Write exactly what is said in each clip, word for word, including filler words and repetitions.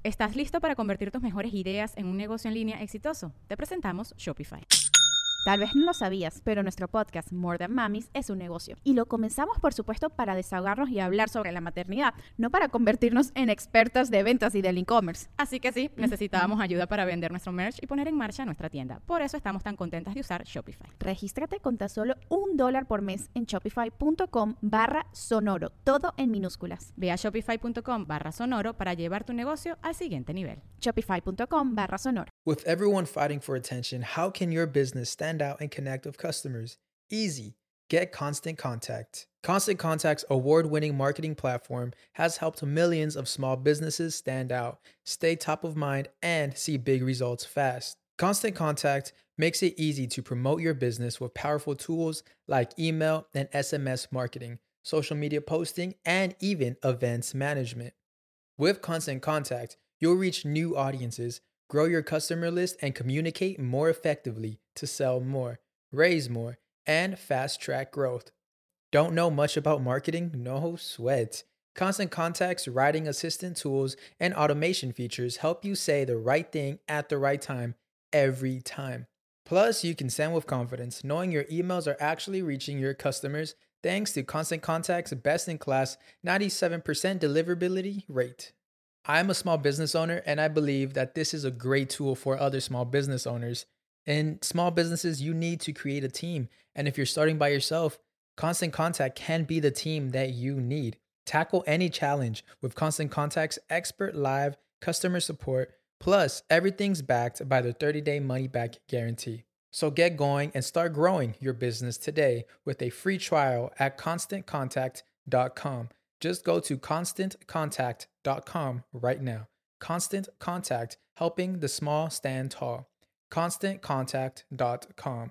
¿Estás listo para convertir tus mejores ideas en un negocio en línea exitoso? Te presentamos Shopify. Tal vez no lo sabías, pero nuestro podcast More Than Mamis es un negocio. Y lo comenzamos, por supuesto, para desahogarnos y hablar sobre la maternidad, no para convertirnos en expertas de ventas y del e-commerce. Así que sí, necesitábamos ayuda para vender nuestro merch y poner en marcha nuestra tienda. Por eso estamos tan contentas de usar Shopify. Regístrate con tan solo un dólar por mes en shopify.com barra sonoro, todo en minúsculas. Ve a shopify.com barra sonoro para llevar tu negocio al siguiente nivel. Shopify.com barra sonoro. With everyone fighting for attention, how can your business stand out and connect with customers? Easy. Get Constant Contact. Constant Contact's award-winning marketing platform has helped millions of small businesses stand out, stay top of mind, and see big results fast. Constant Contact makes it easy to promote your business with powerful tools like email and S M S marketing, social media posting, and even events management. With Constant Contact, you'll reach new audiences, grow your customer list, and communicate more effectively to sell more, raise more, and fast-track growth. Don't know much about marketing? No sweat. Constant Contact's writing assistant tools and automation features help you say the right thing at the right time every time. Plus, you can send with confidence, knowing your emails are actually reaching your customers thanks to Constant Contact's best-in-class ninety-seven percent deliverability rate. I'm a small business owner, and I believe that this is a great tool for other small business owners. In small businesses, you need to create a team. And if you're starting by yourself, Constant Contact can be the team that you need. Tackle any challenge with Constant Contact's expert live customer support. Plus, everything's backed by the thirty-day money-back guarantee. So get going and start growing your business today with a free trial at constant contact dot com. Just go to constant contact dot com right now. Constant Contact, helping the small stand tall. constant contact dot com.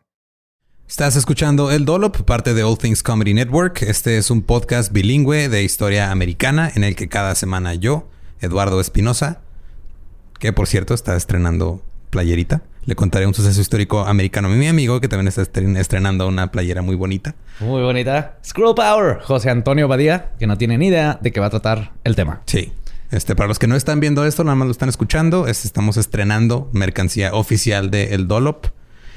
Estás escuchando El Dollop, parte de All Things Comedy Network. Este es un podcast bilingüe de historia americana en el que cada semana yo, Eduardo Espinosa, que por cierto está estrenando playerita, le contaré un suceso histórico americano a mi amigo que también está estrenando una playera muy bonita. Muy bonita. Scroll Power. José Antonio Badía, que no tiene ni idea de qué va a tratar el tema. Sí. Este, para los que no están viendo esto, nada más lo están escuchando, es, estamos estrenando mercancía oficial de El Dollop.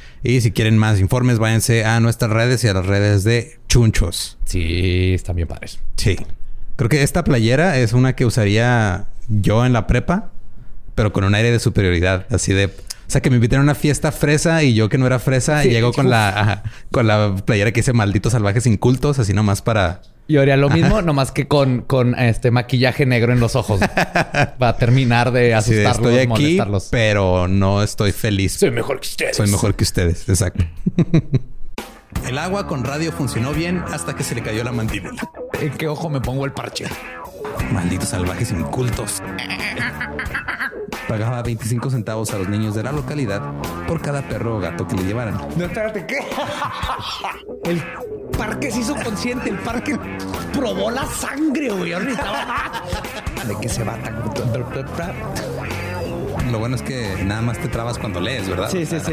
Y si quieren más informes, váyanse a nuestras redes y a las redes de Chunchos. Sí, están bien padres. Sí. Creo que esta playera es una que usaría yo en la prepa, pero con un aire de superioridad. Así de... O sea, que me invitaron a una fiesta fresa y yo que no era fresa, sí, llego con la, ajá, con la playera que dice Malditos Salvajes Incultos, así nomás para... Yo haría lo mismo, ajá, nomás que con, con este maquillaje negro en los ojos. Para terminar de asustarlos, sí, estoy aquí, molestarlos. Pero no estoy feliz. Soy mejor que ustedes. Soy mejor que ustedes, exacto. El agua con radio funcionó bien hasta que se le cayó la mandíbula. ¿En qué ojo me pongo el parche? Malditos salvajes incultos. Pagaba veinticinco centavos a los niños de la localidad por cada perro o gato que le llevaran. No, espérate, ¿qué? El parque se hizo consciente. El parque probó la sangre, güey. Ahorita de qué se va tan... Lo bueno es que nada más te trabas cuando lees, ¿verdad? Sí, sí, sí.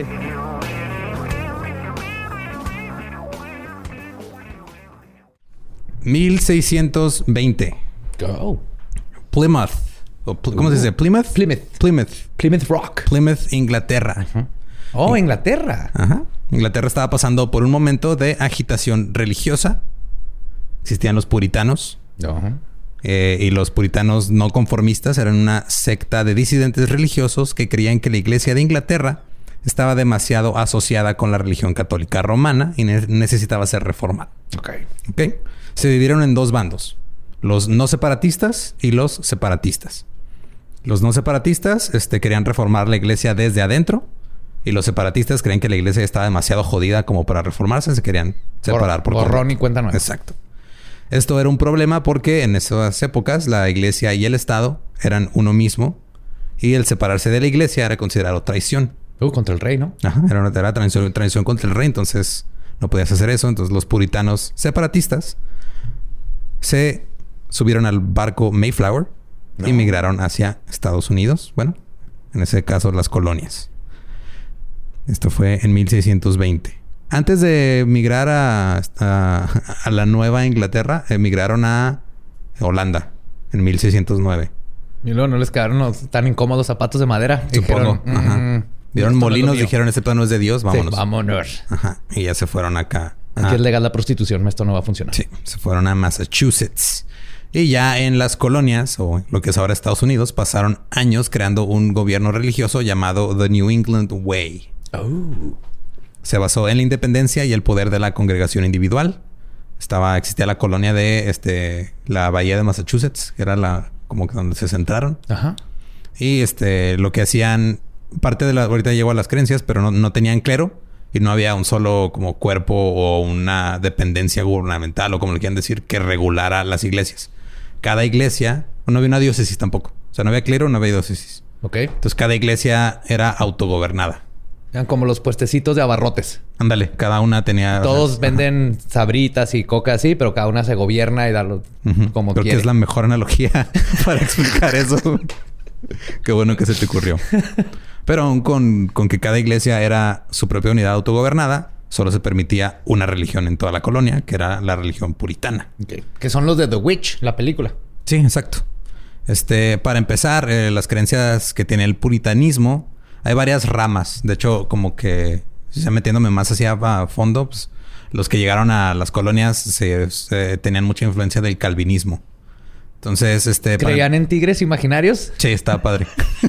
mil seiscientos veinte. Go. Plymouth. ¿Cómo se dice? ¿Plymouth? Plymouth. Plymouth. Plymouth Rock. Plymouth, Inglaterra. Uh-huh. Oh, Inglaterra. Ajá. Inglaterra estaba pasando por un momento de agitación religiosa. Existían los puritanos. Uh-huh. Eh, y los puritanos no conformistas eran una secta de disidentes religiosos que creían que la iglesia de Inglaterra estaba demasiado asociada con la religión católica romana y ne- necesitaba ser reformada. Ok. Ok. Se dividieron en dos bandos. Los no separatistas y los separatistas. Los no separatistas este, querían reformar la iglesia desde adentro. Y los separatistas creían que la iglesia estaba demasiado jodida como para reformarse. Se querían separar por borrón y cuenta nueva. Exacto. Esto era un problema porque en esas épocas la iglesia y el Estado eran uno mismo. Y el separarse de la iglesia era considerado traición. Uh, contra el rey, ¿no? Ajá. Era una era traición, traición contra el rey. Entonces no podías hacer eso. Entonces los puritanos separatistas se subieron al barco Mayflower no. y migraron hacia Estados Unidos. Bueno, en ese caso las colonias. Esto fue en mil seiscientos veinte. Antes de migrar a, a, a la Nueva Inglaterra, emigraron a Holanda en mil seiscientos nueve. Y luego no les quedaron los tan incómodos zapatos de madera. Supongo. Dijeron, Ajá. mm, Vieron esto no es molinos, lo mío. dijeron, este plano es de Dios, vámonos. Sí, vámonos. Ajá. Y ya se fueron acá. Aquí Ah, es legal la prostitución. Esto no va a funcionar. sí, se fueron a Massachusetts. Y ya en las colonias, o lo que es ahora Estados Unidos, pasaron años creando un gobierno religioso llamado The New England Way. Oh. Se basó en la independencia y el poder de la congregación individual. Estaba, existía la colonia de este, la bahía de Massachusetts, que era la como que donde se centraron. Ajá. Y este, lo que hacían, parte de la, ahorita llegó a las creencias, pero no, no tenían clero y no había un solo como cuerpo o una dependencia gubernamental o como le quieran decir que regulara las iglesias. Cada iglesia, no había una diócesis tampoco. O sea, no había clero, no había diócesis. Ok. Entonces cada iglesia era autogobernada. Eran como los puestecitos de abarrotes. Ándale, cada una tenía... Todos o sea, venden sabritas y coca así, pero cada una se gobierna y da lo ujú. como Creo quiere. que es la mejor analogía para explicar eso. Qué bueno que se te ocurrió. Pero aún con, con que cada iglesia era su propia unidad autogobernada, solo se permitía una religión en toda la colonia, que era la religión puritana. Ok. Que son los de The Witch, la película. Sí, exacto. Este, para empezar, eh, las creencias que tiene el puritanismo, hay varias ramas. De hecho, como que, ya metiéndome más hacia a fondo, pues, los que llegaron a las colonias se, se tenían mucha influencia del calvinismo. Entonces, este... para- ¿Creían en tigres imaginarios? Sí, estaba padre.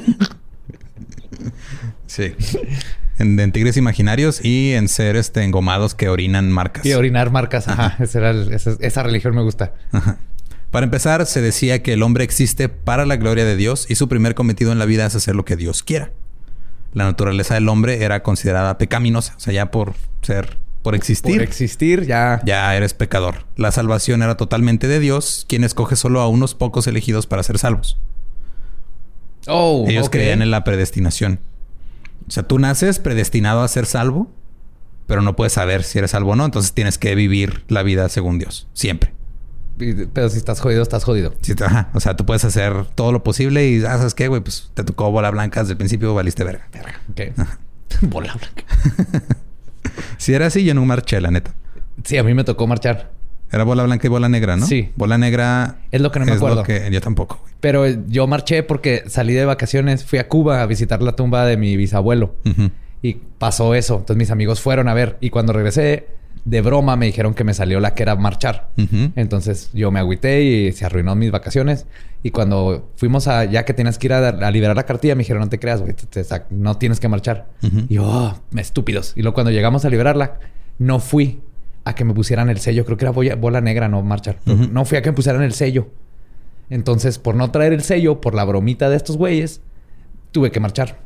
Sí. En, en tigres imaginarios y en ser este engomados que orinan marcas. Y orinar marcas. Ajá. Esa, era el- esa, esa religión me gusta. Ajá. Para empezar, se decía que el hombre existe para la gloria de Dios y su primer cometido en la vida es hacer lo que Dios quiera. La naturaleza del hombre era considerada pecaminosa. O sea, ya por ser, por existir, Por existir, ya... ya eres pecador. La salvación era totalmente de Dios, quien escoge solo a unos pocos elegidos para ser salvos. Oh, Ellos ok. creían en la predestinación. O sea, tú naces predestinado a ser salvo, pero no puedes saber si eres salvo o no. Entonces tienes que vivir la vida según Dios. Siempre. Y- Pero si estás jodido, estás jodido. Sí, te- ajá. O sea, tú puedes hacer todo lo posible y, ah, ¿sabes qué, güey? Pues te tocó bola blanca desde el principio, valiste verga. Ok. Bola blanca. Si era así, yo no marché, la neta. Sí, a mí me tocó marchar. Era bola blanca y bola negra, ¿no? Sí. Bola negra... Es lo que no me es acuerdo. lo que... Yo tampoco, güey. Pero yo marché porque salí de vacaciones. Fui a Cuba a visitar la tumba de mi bisabuelo. Ujú. Y pasó eso. Entonces mis amigos fueron a ver. Y cuando regresé, de broma, me dijeron que me salió la que era marchar. Ujú. Entonces yo me agüité y se arruinó mis vacaciones. Y cuando fuimos a... Ya que tienes que ir a, a liberar la cartilla, me dijeron, no te creas, güey. te- te sac- no tienes que marchar. Ujú. Y yo, oh, estúpidos. Y luego cuando llegamos a liberarla, no fui a que me pusieran el sello. Creo que era bola, bola negra, no marchar. Pero Ujú. no fui a que me pusieran el sello. Entonces, por no traer el sello, por la bromita de estos güeyes, tuve que marchar.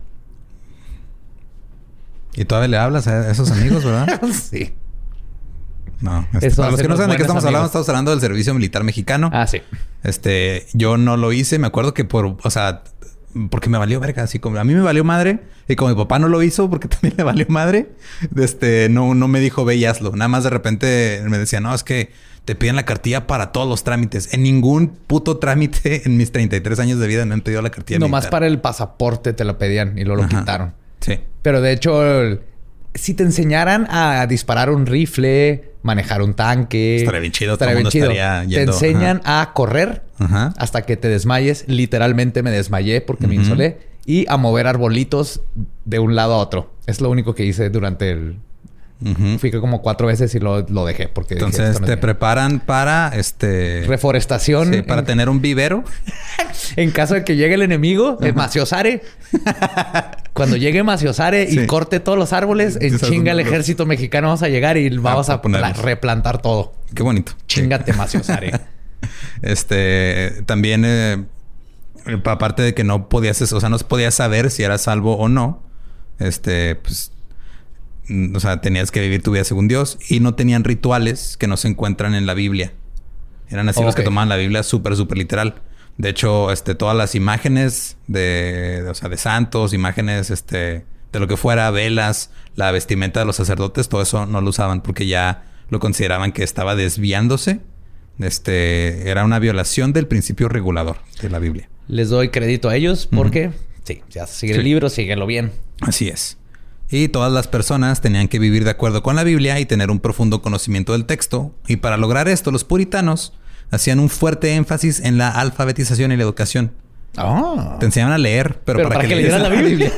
Y todavía le hablas a esos amigos, ¿verdad? Sí. No. Este, Eso para los hace que no los saben de qué buenos estamos hablando, amigos. estamos hablando del servicio militar mexicano. Ah, sí. Este, yo no lo hice. Me acuerdo que por, o sea, porque me valió verga. Así como a mí me valió madre. Y como mi papá no lo hizo porque también le valió madre, este, no, no me dijo ve y hazlo. Nada más de repente me decía, no, es que te piden la cartilla para todos los trámites. En ningún puto trámite en mis treinta y tres años de vida me han pedido la cartilla Nomás militar. para el pasaporte te lo pedían y luego lo Ajá. quitaron. Sí. Pero de hecho, el- si te enseñaran a disparar un rifle, manejar un tanque... Estaría bien chido, estaría todo el bien mundo chido. estaría Te yendo, enseñan a correr Ajá. hasta que te desmayes. Literalmente me desmayé porque me Ujú. insolé. Y a mover arbolitos de un lado a otro. Es lo único que hice durante el... Ujú. Fui como cuatro veces y lo, lo dejé porque... dije, Entonces "Esto no es te mío". preparan para este... Reforestación. Sí, para en, tener un vivero. en caso de que llegue el enemigo, el Maciosare. Cuando llegue Maciosare y Sí. corte todos los árboles, en Esas chinga son el los- ejército mexicano vamos a llegar y vamos a a, ponerlos. pla- replantar todo. Qué bonito. Chingate, Maciosare. Este, también, eh, aparte de que no podías, o sea, no podías saber si eras salvo o no, este, pues, mm, o sea, tenías que vivir tu vida según Dios y no tenían rituales que no se encuentran en la Biblia. Eran así los que Ok. tomaban la Biblia súper, súper literal. De hecho, este, todas las imágenes de, o sea, de santos, imágenes, este, de lo que fuera, velas, la vestimenta de los sacerdotes, todo eso no lo usaban porque ya lo consideraban que estaba desviándose. Este, era una violación del principio regulador de la Biblia. Les doy crédito a ellos porque... Sí, ya sigue el Sí. libro, síguelo bien. Así es. Y todas las personas tenían que vivir de acuerdo con la Biblia y tener un profundo conocimiento del texto. Y para lograr esto, los puritanos hacían un fuerte énfasis en la alfabetización y la educación. Oh. Te enseñaban a leer, pero, Pero para, para que, que leyeras la Biblia.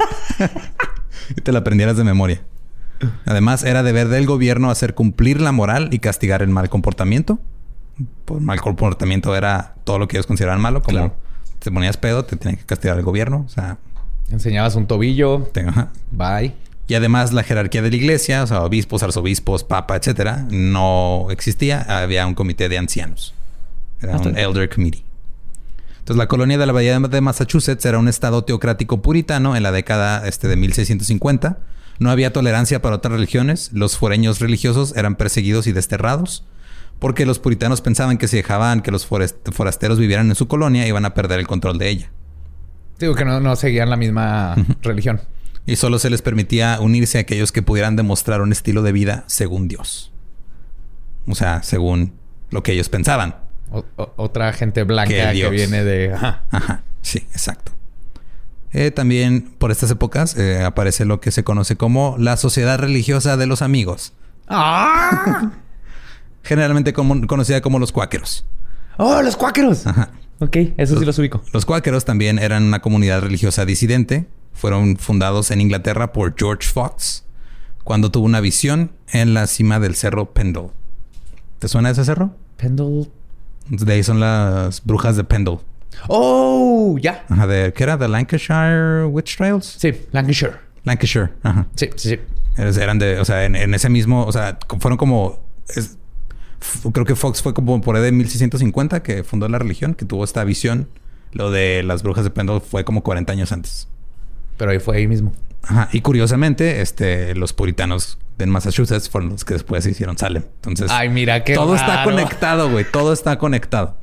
y te la aprendieras de memoria. Además, era deber del gobierno hacer cumplir la moral y castigar el mal comportamiento. Por mal comportamiento era todo lo que ellos consideraban malo. Como Claro. te ponías pedo, te tenían que castigar el gobierno. O sea, Enseñabas un tobillo. te- ajá. Bye. Y además la jerarquía de la iglesia, o sea, obispos, arzobispos, papa, etcétera, no existía. Había un comité de ancianos. Era un elder committee. Entonces, la colonia de la Bahía de Massachusetts era un estado teocrático puritano en la década este, de mil seiscientos cincuenta. No había tolerancia para otras religiones. Los foreños religiosos eran perseguidos y desterrados porque los puritanos pensaban que si dejaban que los forest- forasteros vivieran en su colonia, iban a perder el control de ella. Digo que no, no seguían la misma religión. Y solo se les permitía unirse a aquellos que pudieran demostrar un estilo de vida según Dios. O sea, según lo que ellos pensaban. O- o- otra gente blanca Que que, Dios. viene de... Ajá. Ajá, sí, exacto. Eh, también por estas épocas eh, aparece lo que se conoce como la Sociedad Religiosa de los Amigos. ¡Ah! Generalmente como- conocida como los cuáqueros. ¡Oh, los cuáqueros! Ajá. Ok, eso sí los ubico. Los cuáqueros también eran una comunidad religiosa disidente. Fueron fundados en Inglaterra por George Fox cuando tuvo una visión en la cima del cerro Pendle. ¿Te suena ese cerro? Pendle. De ahí son las brujas de Pendle. ¡Oh! Ya. Ajá, de, ¿qué era? ¿The Lancashire Witch Trials? Sí, Lancashire. Lancashire, ajá. Sí, sí, sí. Eres- Eran de, o sea, en, en ese mismo, o sea, co- fueron como, es- f- creo que Fox fue como por ahí de mil seiscientos cincuenta que fundó la religión, que tuvo esta visión. Lo de las brujas de Pendle fue como cuarenta años antes. Pero ahí fue ahí mismo. Ajá. Y curiosamente, este, los puritanos de Massachusetts fueron los que después se hicieron Salem. Entonces, Ay, mira qué todo está raro. conectado, güey. Todo está conectado.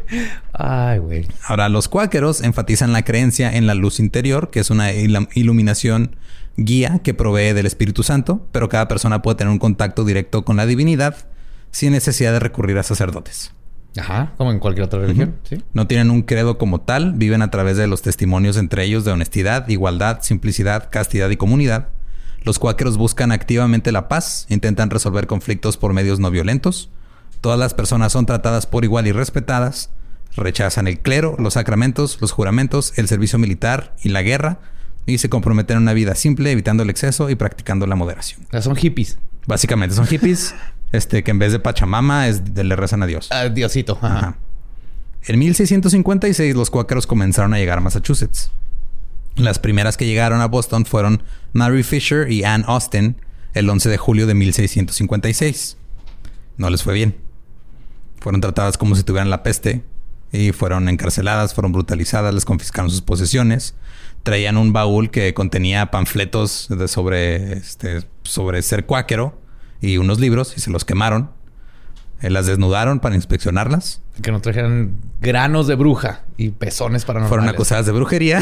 Ay, güey. Ahora, los cuáqueros enfatizan la creencia en la luz interior, que es una il- iluminación guía que provee del Espíritu Santo, pero cada persona puede tener un contacto directo con la divinidad sin necesidad de recurrir a sacerdotes. Ajá, como en cualquier otra religión, sí. No tienen un credo como tal, viven a través de los testimonios entre ellos de honestidad, igualdad, simplicidad, castidad y comunidad. Los cuáqueros buscan activamente la paz, intentan resolver conflictos por medios no violentos. Todas las personas son tratadas por igual y respetadas. Rechazan el clero, los sacramentos, los juramentos, el servicio militar y la guerra. Y se comprometen a una vida simple, evitando el exceso y practicando la moderación. O sea, son hippies. Básicamente son hippies, este, que en vez de Pachamama es de, le rezan a Dios. Ah, Diosito. Ajá. Ajá. En mil seiscientos cincuenta y seis los cuáqueros comenzaron a llegar a Massachusetts. Las primeras que llegaron a Boston fueron Mary Fisher y Anne Austen el once de julio de mil seiscientos cincuenta y seis. No les fue bien. Fueron tratadas como si tuvieran la peste y fueron encarceladas, fueron brutalizadas, les confiscaron sus posesiones. Traían un baúl que contenía panfletos de sobre, este, sobre ser cuáquero y unos libros y se los quemaron. Eh, las desnudaron para inspeccionarlas. Que no trajeran granos de bruja y pezones para Fueron acusadas de brujería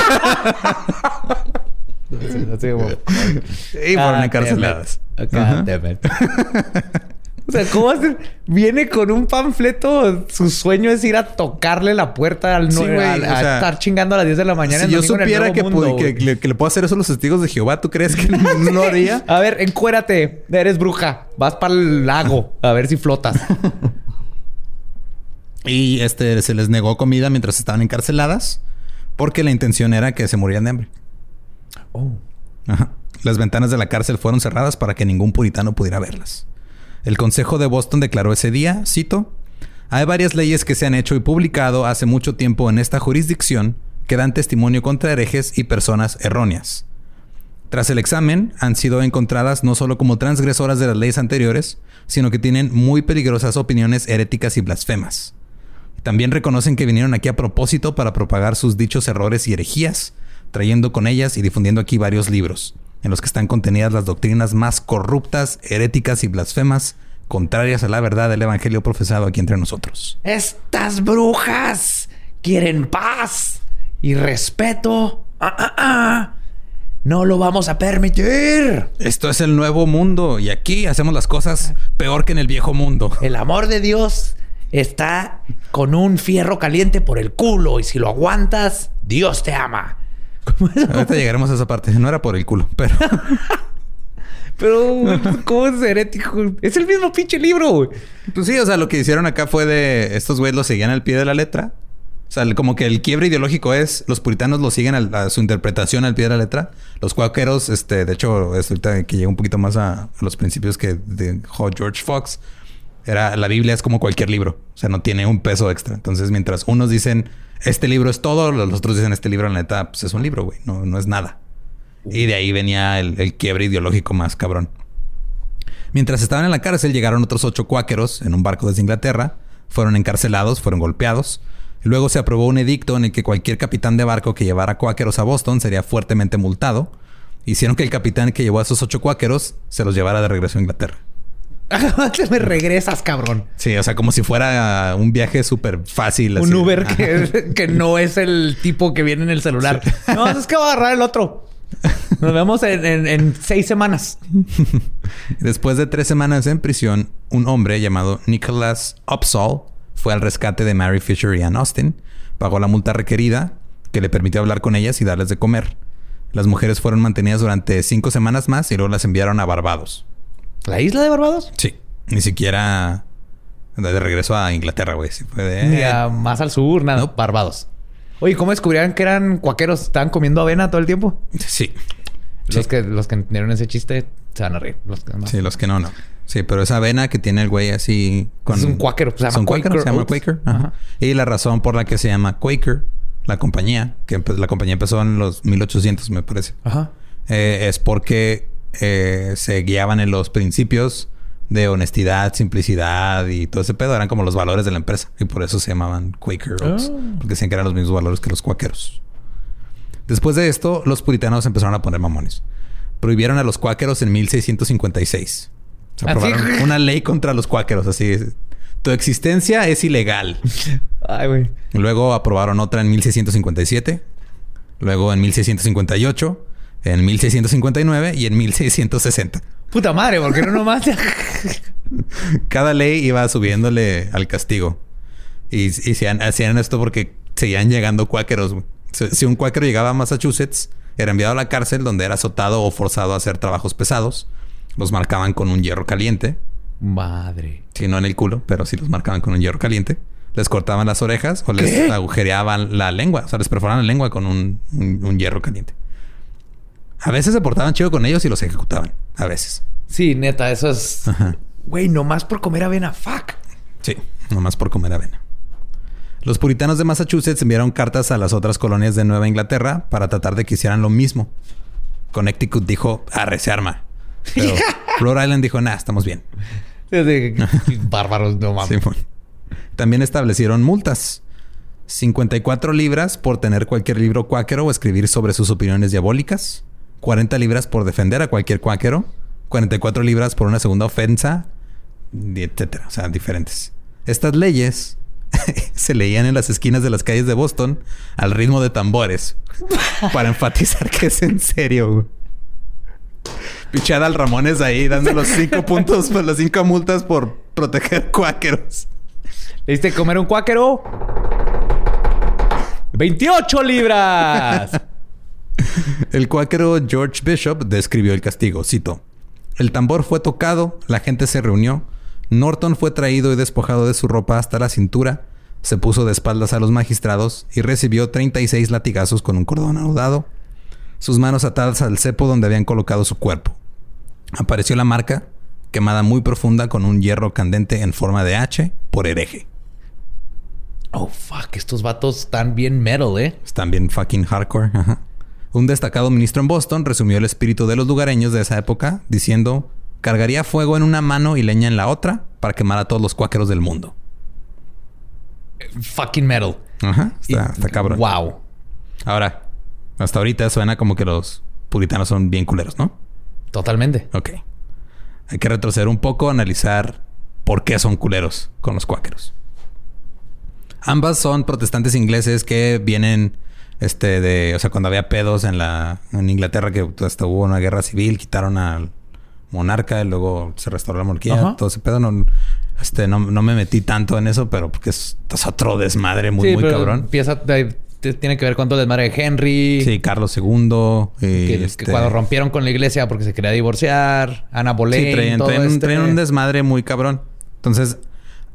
Así como... y fueron encarceladas. Ajá. O sea, ¿cómo hacer? Viene con un panfleto. Su sueño es ir a tocarle la puerta al Sí, nueve, güey, a, o a sea, estar chingando a las diez de la mañana. Si el yo domingo en el supiera Nuevo que, Mundo, pu- que, güey. le, que le puedo hacer eso a los testigos de Jehová, ¿tú crees que no lo haría? A ver, encuérate. Eres bruja. Vas para el lago a ver si flotas. Y este se les negó comida mientras estaban encarceladas porque la intención era que se murieran de hambre. Oh. Ajá. Las ventanas de la cárcel fueron cerradas para que ningún puritano pudiera verlas. El Consejo de Boston declaró ese día, cito, hay varias leyes que se han hecho y publicado hace mucho tiempo en esta jurisdicción que dan testimonio contra herejes y personas erróneas. Tras el examen, han sido encontradas no solo como transgresoras de las leyes anteriores, sino que tienen muy peligrosas opiniones heréticas y blasfemas. También reconocen que vinieron aquí a propósito para propagar sus dichos errores y herejías, trayendo con ellas y difundiendo aquí varios libros, en los que están contenidas las doctrinas más corruptas, heréticas y blasfemas, contrarias a la verdad del evangelio profesado aquí entre nosotros. Estas brujas quieren paz y respeto. Ah, ah, ah. No lo vamos a permitir. Esto es el nuevo mundo y aquí hacemos las cosas peor que en el viejo mundo. El amor de Dios está con un fierro caliente por el culo y si lo aguantas, Dios te ama. Ahorita llegaremos a esa parte. No era por el culo, pero... Pero, ¿cómo es herético? Es el mismo pinche libro, güey. Pues sí, o sea, lo que hicieron acá fue de... Estos güeyes lo seguían al pie de la letra. O sea, como que el quiebre ideológico es... Los puritanos lo siguen a, a su interpretación al pie de la letra. Los cuáqueros, este... De hecho, es ahorita que llega un poquito más a, a los principios que dejó George Fox. Era... La Biblia es como cualquier libro. O sea, no tiene un peso extra. Entonces, mientras unos dicen... Este libro es todo. Los otros dicen... Este libro, la neta, pues es un libro, güey. No, no es nada. Y de ahí venía el, el quiebre ideológico más cabrón. Mientras estaban en la cárcel, llegaron otros ocho cuáqueros en un barco desde Inglaterra. Fueron encarcelados, fueron golpeados. Luego se aprobó un edicto en el que cualquier capitán de barco que llevara cuáqueros a Boston sería fuertemente multado. Hicieron que el capitán que llevó a esos ocho cuáqueros se los llevara de regreso a Inglaterra. Te me regresas, cabrón. Sí, o sea, como si fuera un viaje súper fácil. Un así. Uber que, que no es el tipo que viene en el celular. Sí. No, es que va a agarrar el otro. Nos vemos en, en, en seis semanas. Después de tres semanas en prisión, un hombre llamado Nicholas Upsall fue al rescate de Mary Fisher y Ann Austin. Pagó la multa requerida que le permitió hablar con ellas y darles de comer. Las mujeres fueron mantenidas durante cinco semanas más y luego las enviaron a Barbados. ¿La isla de Barbados? Sí. Ni siquiera de regreso a Inglaterra, güey. Sí fue de... Ni a más al sur, nada. No. Barbados. Oye, ¿cómo descubrieron que eran cuáqueros? ¿Estaban comiendo avena todo el tiempo? Sí. Los, sí. Que, los que entendieron ese chiste se van a reír. Los que no. Sí, los que no, no. Sí, pero esa avena que tiene el güey así... Con... Es un cuáquero. Se llama un Quaker. Quaker. Se llama Quaker. Ajá. Ajá. Y la razón por la que se llama Quaker, la compañía, que pues, la compañía empezó en los mil ochocientos, me parece. Ajá. Eh, es porque eh, se guiaban en los principios de honestidad, simplicidad y todo ese pedo. Eran como los valores de la empresa. Y por eso se llamaban Quaker Oats. Oh. Porque decían que eran los mismos valores que los cuáqueros. Después de esto, los puritanos empezaron a poner mamones. Prohibieron a los cuáqueros en mil seiscientos cincuenta y seis. O sea, aprobaron ¿Así? Una ley contra los cuáqueros. Así es. Tu existencia es ilegal. Ay, güey. Luego aprobaron otra en mil seiscientos cincuenta y siete. Luego en mil seiscientos cincuenta y ocho. En mil seiscientos cincuenta y nueve. Y en mil seiscientos sesenta. Puta madre, ¿por qué no nomás? Cada ley iba subiéndole al castigo. Y, y hacían, hacían esto porque seguían llegando cuáqueros. Si, si un cuáquero llegaba a Massachusetts, era enviado a la cárcel donde era azotado o forzado a hacer trabajos pesados. Los marcaban con un hierro caliente. Madre. Sí, no en el culo, pero sí los marcaban con un hierro caliente. Les cortaban las orejas o les ¿Qué? agujereaban la lengua. O sea, les perforaban la lengua con un, un, un hierro caliente. A veces se portaban chido con ellos y los ejecutaban. A veces. Sí, neta, eso es... Ajá. Güey, nomás por comer avena. Fuck. Sí, nomás por comer avena. Los puritanos de Massachusetts enviaron cartas a las otras colonias de Nueva Inglaterra para tratar de que hicieran lo mismo. Connecticut dijo, arre, se arma. Pero Rhode Island dijo, nah, estamos bien. Bárbaros, no mames. Sí, también establecieron multas. cincuenta y cuatro libras por tener cualquier libro cuáquero o escribir sobre sus opiniones diabólicas. cuarenta libras por defender a cualquier cuáquero. cuarenta y cuatro libras por una segunda ofensa. Etcétera. O sea, diferentes. Estas leyes se leían en las esquinas de las calles de Boston al ritmo de tambores. Para enfatizar que es en serio, güey. Pichada al Ramones ahí dando los cinco puntos, pues las cinco multas por proteger cuáqueros. ¿Le diste comer un cuáquero? veintiocho libras. El cuáquero George Bishop describió el castigo. Cito: el tambor fue tocado, la gente se reunió. Norton fue traído y despojado de su ropa hasta la cintura. Se puso de espaldas a los magistrados y recibió treinta y seis latigazos con un cordón anudado. Sus manos atadas al cepo donde habían colocado su cuerpo. Apareció la marca, quemada muy profunda con un hierro candente en forma de H por hereje. Oh, fuck. Estos vatos están bien metal, ¿eh? Están bien fucking hardcore. Ajá. Un destacado ministro en Boston resumió el espíritu de los lugareños de esa época diciendo: cargaría fuego en una mano y leña en la otra para quemar a todos los cuáqueros del mundo. Fucking metal. Ajá. Está, está cabrón. Wow. Ahora, hasta ahorita suena como que los puritanos son bien culeros, ¿no? Totalmente. Ok. Hay que retroceder un poco, analizar por qué son culeros con los cuáqueros. Ambas son protestantes ingleses que vienen este de... O sea, cuando había pedos en la en Inglaterra, que hasta hubo una guerra civil, quitaron al monarca y luego se restauró la monarquía. Ajá. Todo ese pedo. No, este, no, no me metí tanto en eso, pero porque es, es otro desmadre muy, sí, muy cabrón. Empieza... Tiene que ver con todo el desmadre de Henry. Sí, Carlos segundo. Y que, este... que cuando rompieron con la iglesia porque se quería divorciar. Ana Boleyn. Sí, traían, todo traían, este... traían un desmadre muy cabrón. Entonces,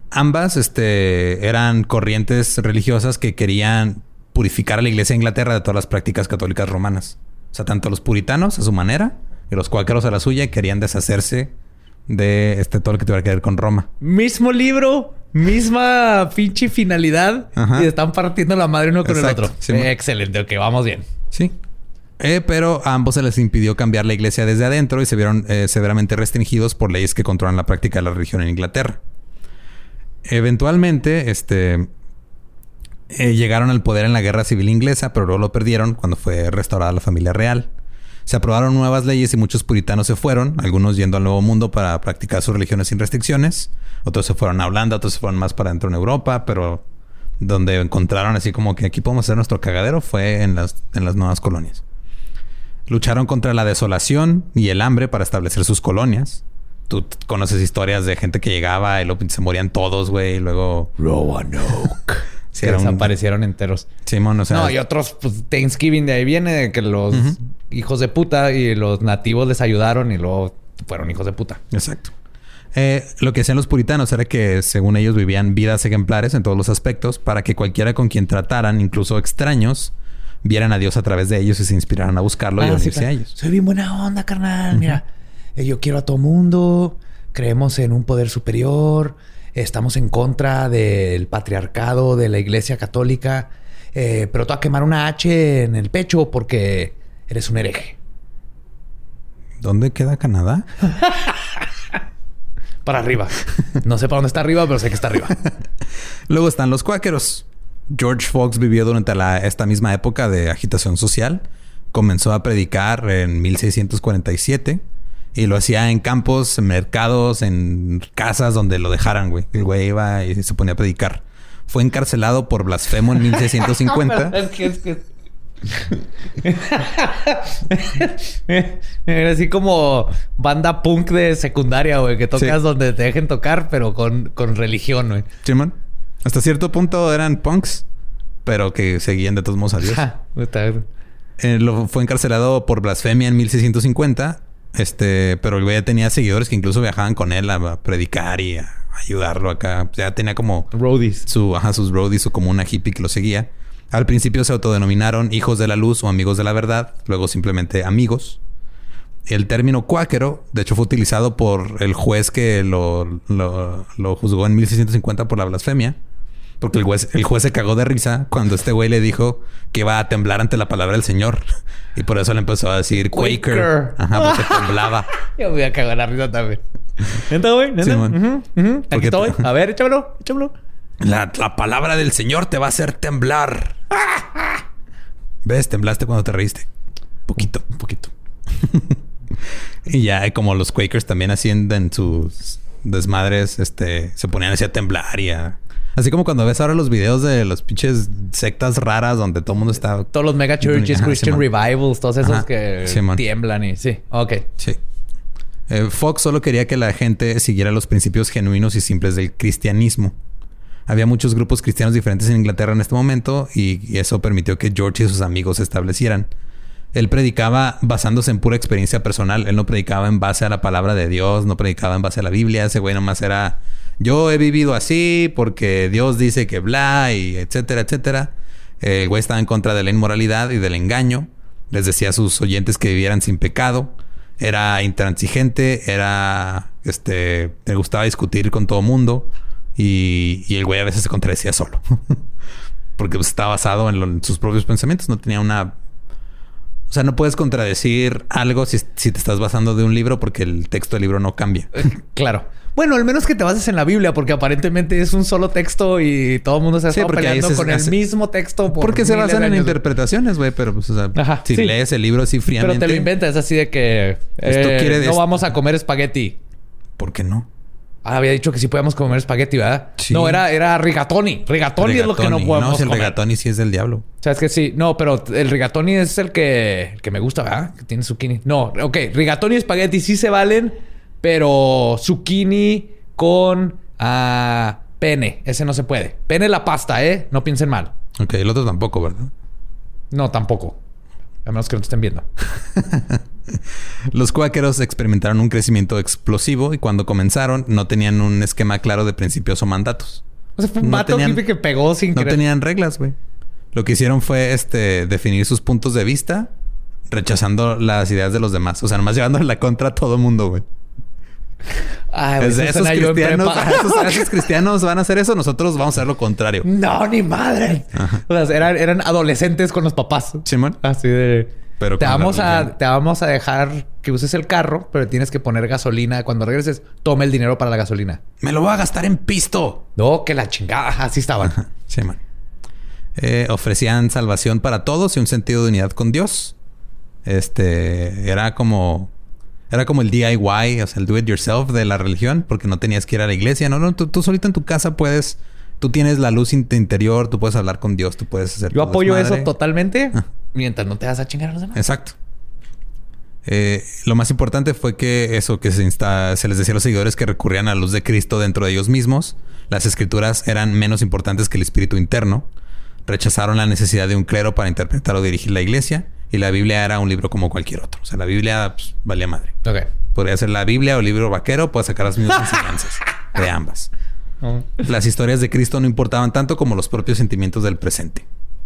Ambas este, eran corrientes religiosas que querían purificar a la iglesia de Inglaterra de todas las prácticas católicas romanas. O sea, tanto los puritanos a su manera y los cuáqueros a la suya querían deshacerse de este todo lo que tuviera que ver con Roma. Mismo libro, misma pinche finalidad. Ajá. Y están partiendo la madre uno con Exacto. el otro. Sí, eh, excelente, ok, vamos bien. Sí. Eh, pero a ambos se les impidió cambiar la iglesia desde adentro y se vieron eh, severamente restringidos por leyes que controlan la práctica de la religión en Inglaterra. Eventualmente, este, eh, llegaron al poder en la Guerra Civil Inglesa, pero luego lo perdieron cuando fue restaurada la familia real. Se aprobaron nuevas leyes y muchos puritanos se fueron, algunos yendo al Nuevo Mundo para practicar sus religiones sin restricciones. Otros se fueron a Holanda, otros se fueron más para adentro en Europa, pero donde encontraron así como que aquí podemos hacer nuestro cagadero fue en las, en las nuevas colonias. Lucharon contra la desolación y el hambre para establecer sus colonias. Tú conoces historias de gente que llegaba y luego se morían todos, güey. Y luego... Roanoke. Sí, que desaparecieron un... enteros. Simón, o sea... No, y otros... Pues, Thanksgiving de ahí viene. De que los uh-huh. hijos de puta y los nativos les ayudaron. Y luego fueron hijos de puta. Exacto. Eh, lo que hacían los puritanos era que, según ellos, vivían vidas ejemplares en todos los aspectos. Para que cualquiera con quien trataran, incluso extraños... vieran a Dios a través de ellos y se inspiraran a buscarlo ah, y a unirse sí, a ellos. Soy bien buena onda, carnal. Uh-huh. Mira, eh, yo quiero a todo mundo. Creemos en un poder superior. Estamos en contra del patriarcado de la Iglesia Católica. Eh, pero te vas a quemar una H en el pecho porque eres un hereje. ¿Dónde queda Canadá? Para arriba. No sé para dónde está arriba, pero sé que está arriba. Luego están los cuáqueros. George Fox vivió durante la, esta misma época de agitación social. Comenzó a predicar en mil seiscientos cuarenta y siete y lo hacía en campos, en mercados, en casas donde lo dejaran, güey. El güey iba y se ponía a predicar. Fue encarcelado por blasfemo en mil seiscientos cincuenta. es que, es que... Era así como banda punk de secundaria, güey, que tocas sí. donde te dejen tocar, pero con, con religión, güey. Sí, man. Hasta cierto punto eran punks, pero que seguían de todos modos a Dios. eh, lo, fue encarcelado por blasfemia en mil seiscientos cincuenta. Este, pero el güey ya tenía seguidores que incluso viajaban con él a, a predicar y a ayudarlo acá. O sea, ya tenía como... roadies. Su, ajá, sus roadies o como una hippie que lo seguía. Al principio se autodenominaron hijos de la luz o amigos de la verdad. Luego simplemente amigos. El término cuáquero, de hecho, fue utilizado por el juez que lo, lo, lo juzgó en mil seiscientos cincuenta por la blasfemia. Porque el juez, el juez se cagó de risa cuando este güey le dijo que iba a temblar ante la palabra del Señor. Y por eso le empezó a decir Quaker. Quaker. Ajá, porque temblaba. Yo me voy a cagar la risa también. ¿Neta, güey? ¿Neta? Sí, uh-huh, uh-huh. Aquí estoy. A ver, échamelo. Échamelo. La, la palabra del Señor te va a hacer temblar. ¿Ves? Temblaste cuando te reíste. Poquito. Un poquito. Y ya como los Quakers también hacían en sus desmadres, este, se ponían así a temblar y a... Así como cuando ves ahora los videos de los pinches sectas raras donde todo el mundo está... Todos los mega churches, ajá, Christian sí, revivals, todos esos ajá, que sí, tiemblan y... Sí, ok. Sí. Eh, Fox solo quería que la gente siguiera los principios genuinos y simples del cristianismo. Había muchos grupos cristianos diferentes en Inglaterra en este momento y, y eso permitió que George y sus amigos se establecieran. Él predicaba basándose en pura experiencia personal. Él no predicaba en base a la palabra de Dios, no predicaba en base a la Biblia. Ese güey nomás era... Yo he vivido así porque Dios dice que bla y etcétera, etcétera. El güey estaba en contra de la inmoralidad y del engaño. Les decía a sus oyentes que vivieran sin pecado. Era intransigente, era... este le gustaba discutir con todo mundo. Y, y el güey a veces se contradecía solo. Porque pues, estaba basado en, lo, en sus propios pensamientos. No tenía una... O sea, no puedes contradecir algo si, si te estás basando de un libro porque el texto del libro no cambia. Claro. Bueno, al menos que te bases en la Biblia, porque aparentemente es un solo texto y todo el mundo se está sí, peleando se, con se, el se, mismo texto. Por porque se basan en interpretaciones, güey. Pero, pues, o sea, Ajá, si sí. lees el libro así fríamente... Pero te lo inventas así de que... Esto eh, quiere no esto. Vamos a comer espagueti. ¿Por qué no? Ah, había dicho que sí podíamos comer espagueti, ¿verdad? Sí. No, era, era rigatoni. Rigatoni. Rigatoni es lo que no podemos no, si el comer. Rigatoni sí es del diablo. O sea, es que sí. No, pero el rigatoni es el que, el que me gusta, ¿verdad? Que tiene zucchini. No, ok. Rigatoni y espagueti sí se valen, pero zucchini con uh, pene. Ese no se puede. Pene la pasta, ¿eh? No piensen mal. Ok, el otro tampoco, ¿verdad? No, tampoco. A menos que no te estén viendo. Los cuáqueros experimentaron un crecimiento explosivo y cuando comenzaron no tenían un esquema claro de principios o mandatos. O sea, fue un No vato tenían- hippie que pegó sin No querer. tenían reglas, güey. Lo que hicieron fue este definir sus puntos de vista, rechazando las ideas de los demás. O sea, nomás llevándole la contra a todo mundo, güey. Ay, güey, Es de eso esos suena yo en cristianos, prepa. esos, esos cristianos van a hacer eso, nosotros vamos a hacer lo contrario. No, ni madre. O sea, eran, eran adolescentes con los papás. Simón. Así de... Pero te con la vamos, a, religión. te vamos a dejar que uses el carro, pero tienes que poner gasolina. Cuando regreses, toma el dinero para la gasolina. Me lo voy a gastar en pisto. No, que la chingada. Así estaban. Sí, man. Eh, ofrecían salvación para todos y un sentido de unidad con Dios. Este era como era como el D I Y, o sea, el do it yourself de la religión, porque no tenías que ir a la iglesia. No, no, tú, tú solito en tu casa puedes, tú tienes la luz in- interior, tú puedes hablar con Dios, tú puedes hacer. Yo tu apoyo desmadre. eso totalmente. Ah. Mientras no te vas a chingar a los demás. Exacto. Eh, lo más importante fue que eso que se, insta- se les decía a los seguidores que recurrían a la luz de Cristo dentro de ellos mismos. Las escrituras eran menos importantes que el espíritu interno. Rechazaron la necesidad de un clero para interpretar o dirigir la iglesia. Y la Biblia era un libro como cualquier otro. O sea, la Biblia pues, valía madre. Ok. Podría ser la Biblia o el libro vaquero. Puedes sacar las mismas enseñanzas de ambas. Las historias de Cristo no importaban tanto como los propios sentimientos del presente.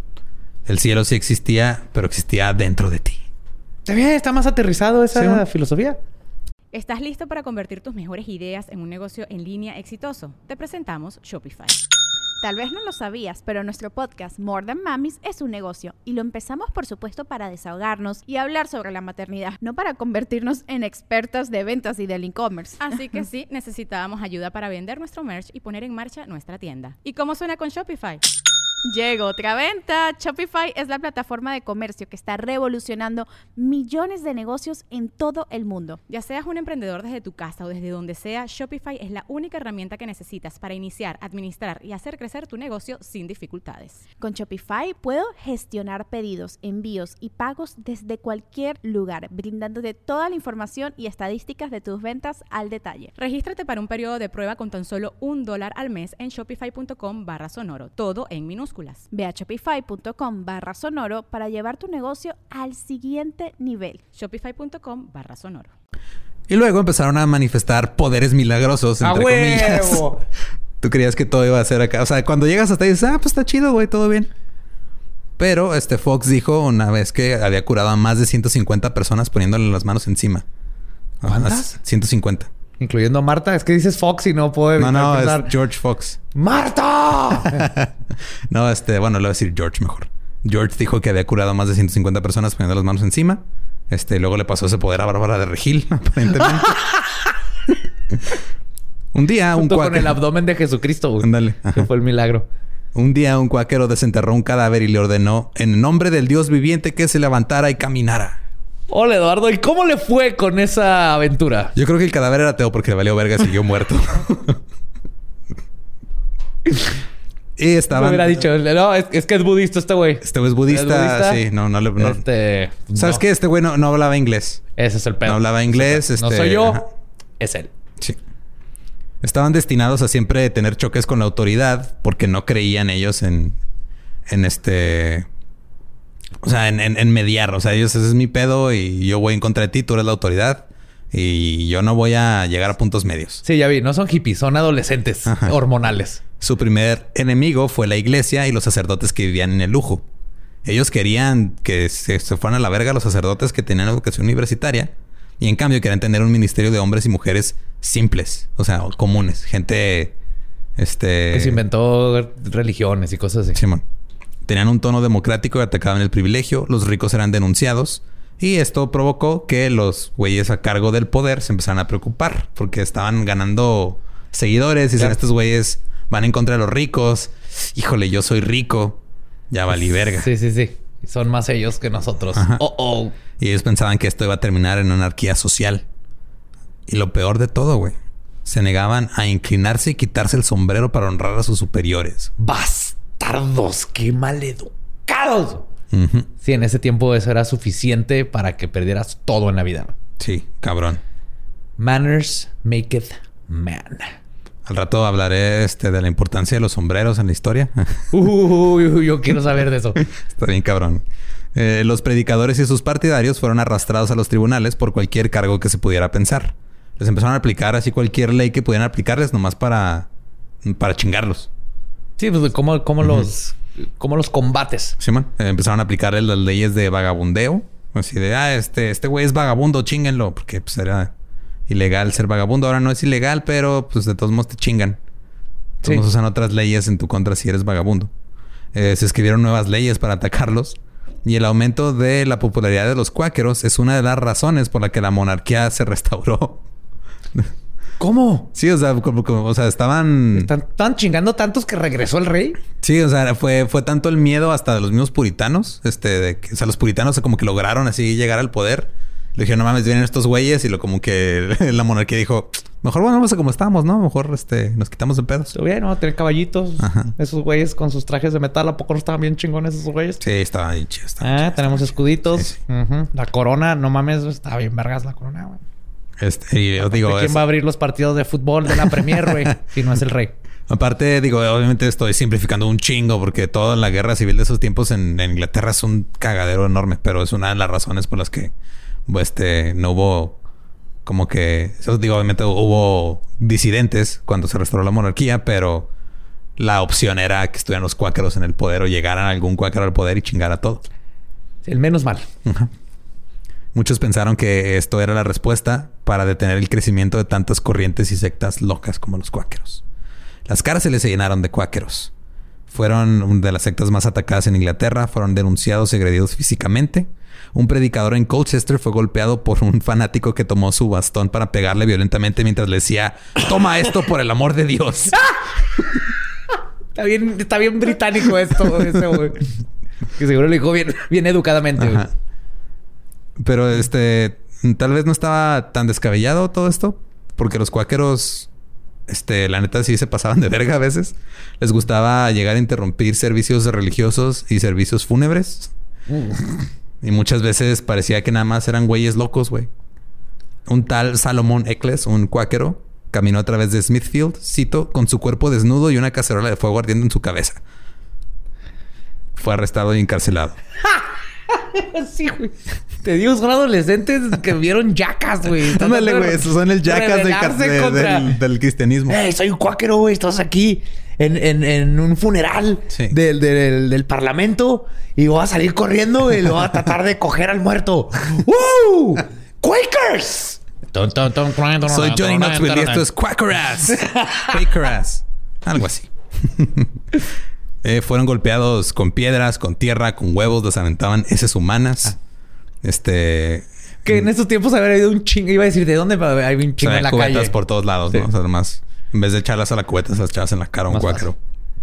El cielo sí existía, pero existía dentro de ti. Está bien, está más aterrizado esa Sí, ¿no? filosofía. ¿Estás listo para convertir tus mejores ideas en un negocio en línea exitoso? Te presentamos Shopify. Tal vez no lo sabías, pero nuestro podcast More Than Mamis es un negocio y lo empezamos por supuesto para desahogarnos y hablar sobre la maternidad, no para convertirnos en expertas de ventas y del e-commerce. Así que sí, necesitábamos ayuda para vender nuestro merch y poner en marcha nuestra tienda. ¿Y cómo suena con Shopify? Llegó otra venta. Shopify es la plataforma de comercio que está revolucionando millones de negocios en todo el mundo. Ya seas un emprendedor desde tu casa o desde donde sea, Shopify es la única herramienta que necesitas para iniciar, administrar y hacer crecer tu negocio sin dificultades. Con Shopify puedo gestionar pedidos, envíos y pagos desde cualquier lugar, brindándote toda la información y estadísticas de tus ventas al detalle. Regístrate para un periodo de prueba con tan solo un dólar al mes en shopify.com barra sonoro, todo en minúsculas. Ve a shopify.com barra sonoro para llevar tu negocio al siguiente nivel. Shopify.com barra sonoro. Y luego empezaron a manifestar poderes milagrosos, ¡A entre comillas. huevo! Tú creías que todo iba a ser acá. O sea, cuando llegas hasta ahí dices, ah, pues está chido, güey, todo bien. Pero este Fox dijo una vez que había curado a más de ciento cincuenta personas poniéndole las manos encima. ¿Cuántas? ciento cincuenta. Incluyendo a Marta. Es que dices Fox y no puedo No, evitar no, pensar... es George Fox. ¡Marta! No, este, bueno, le voy a decir George mejor. George dijo que había curado a más de ciento cincuenta personas poniendo las manos encima. Este, luego le pasó ese poder a Bárbara de Regil, aparentemente. Un día, un Junto con cuáquero... el abdomen de Jesucristo, güey. Ándale. Que Ajá. fue el milagro. Un día un cuáquero desenterró un cadáver y le ordenó en nombre del Dios viviente que se levantara y caminara. Hola, Eduardo. ¿Y cómo le fue con esa aventura? Yo creo que el cadáver era ateo porque le valió verga y siguió muerto. Y Me estaban... hubiera dicho, no, es, es que es budista este güey. Este güey es budista. ¿Es budista? Sí, no, no le... no- Este... ¿Sabes no. qué? Este güey no, no hablaba inglés. Ese es el pedo. No hablaba inglés. No este, soy yo, ajá. es él. Sí. Estaban destinados a siempre tener choques con la autoridad porque no creían ellos en... En este... O sea, en, en, en mediar. O sea, ellos, ese es mi pedo y yo voy en contra de ti. Tú eres la autoridad. Y yo no voy a llegar a puntos medios. Sí, ya vi. No son hippies, son adolescentes Ajá. hormonales. Su primer enemigo fue la iglesia y los sacerdotes que vivían en el lujo. Ellos querían que se, se fueran a la verga los sacerdotes que tenían educación universitaria. Y en cambio querían tener un ministerio de hombres y mujeres simples. O sea, comunes. Gente... Este... Que se inventó religiones y cosas así. Simón. Tenían un tono democrático y atacaban el privilegio. Los ricos eran denunciados. Y esto provocó que los güeyes a cargo del poder se empezaran a preocupar. Porque estaban ganando seguidores. Y Claro. si estos güeyes van en contra de los ricos. Híjole, yo soy rico. Ya valí verga. Sí, sí, sí. Son más ellos que nosotros. Ajá. Oh, oh. Y ellos pensaban que esto iba a terminar en anarquía social. Y lo peor de todo, güey. Se negaban a inclinarse y quitarse el sombrero para honrar a sus superiores. Bastardos, qué maleducados. Ujú. Sí, en ese tiempo eso era suficiente para que perdieras todo en la vida. Sí, cabrón. Manners maketh man. Al rato hablaré este, de la importancia de los sombreros en la historia. Uy, uy, yo quiero saber de eso. Está bien cabrón. Eh, los predicadores y sus partidarios fueron arrastrados a los tribunales por cualquier cargo que se pudiera pensar. Les empezaron a aplicar así cualquier ley que pudieran aplicarles nomás para, para chingarlos. Sí, pues cómo, cómo uh-huh. los cómo los combates. Sí, man. Eh, empezaron a aplicarles las leyes de vagabundeo. Así de, ah, este este güey es vagabundo, chínguenlo. Porque pues era ilegal ser vagabundo. Ahora no es ilegal, pero pues de todos modos te chingan. Todos sí. usan otras leyes en tu contra si eres vagabundo. Eh, se escribieron nuevas leyes para atacarlos. Y el aumento de la popularidad de los cuáqueros es una de las razones por la que la monarquía se restauró. ¿Cómo? Sí, o sea, como, como, o sea, estaban... ¿Están, ¿Están chingando tantos que regresó el rey? Sí, o sea, fue, fue tanto el miedo hasta de los mismos puritanos. Este, de que, o sea, los puritanos como que lograron así llegar al poder. Le dijeron, no mames, vienen estos güeyes. Y lo como que la monarquía dijo... Mejor bueno, vamos a como estamos, ¿no? Mejor este, nos quitamos de pedos. Bien, ¿no? Tener caballitos. Ajá. Esos güeyes con sus trajes de metal. ¿A poco no estaban bien chingones esos güeyes? Sí, estaban bien chidos. Ah, chidos, tenemos escuditos. Sí, sí. Uh-huh. La corona, no mames, estaba bien vergas la corona, güey. Este, y yo digo... ¿Quién eso... va a abrir los partidos de fútbol de la Premier, güey? Si no es el rey. Aparte, digo, obviamente estoy simplificando un chingo porque toda la guerra civil de esos tiempos en, en Inglaterra es un cagadero enorme. Pero es una de las razones por las que este, no hubo... Como que... Eso digo, obviamente hubo disidentes cuando se restauró la monarquía, pero la opción era que estuvieran los cuáqueros en el poder o llegaran algún cuáquero al poder y chingara todo. El menos mal. Uh-huh. Muchos pensaron que esto era la respuesta para detener el crecimiento de tantas corrientes y sectas locas como los cuáqueros. Las cárceles se llenaron de cuáqueros. Fueron una de las sectas más atacadas en Inglaterra. Fueron denunciados y agredidos físicamente. Un predicador en Colchester fue golpeado por un fanático que tomó su bastón para pegarle violentamente mientras le decía: toma esto por el amor de Dios. Está bien, está bien británico esto, ese güey. Que seguro le dijo bien, bien educadamente, güey. Pero este, tal vez no estaba tan descabellado todo esto, porque los cuáqueros, este, la neta sí se pasaban de verga a veces. Les gustaba llegar a interrumpir servicios religiosos y servicios fúnebres. Uh. Y muchas veces parecía que nada más eran güeyes locos, güey. Un tal Salomón Eccles, un cuáquero, caminó a través de Smithfield, cito, con su cuerpo desnudo y una cacerola de fuego ardiendo en su cabeza. Fue arrestado y encarcelado. Sí, güey. Te digo, son adolescentes que vieron Jackass, güey. Ándale, güey. Esos son el Jackass de car- de, contra... del, del cristianismo. Hey, soy un cuáquero, güey. Estás aquí en, en, en un funeral sí. del, del, del parlamento y voy a salir corriendo y lo voy a tratar de coger al muerto. ¡Woo! ¡Quakers! Soy Johnny Knoxville y esto es Quackerass. Quackerass. Algo así. Eh, fueron golpeados con piedras, con tierra, con huevos, los aventaban heces humanas. Ah. Este... Que en estos tiempos había habido un chingo... Iba a decir, ¿de dónde hay un chingo en la cubetas calle? Por todos lados, sí. ¿no? O sea, además, en vez de echarlas a la cubeta, se las echabas en la cara a un cuáquero.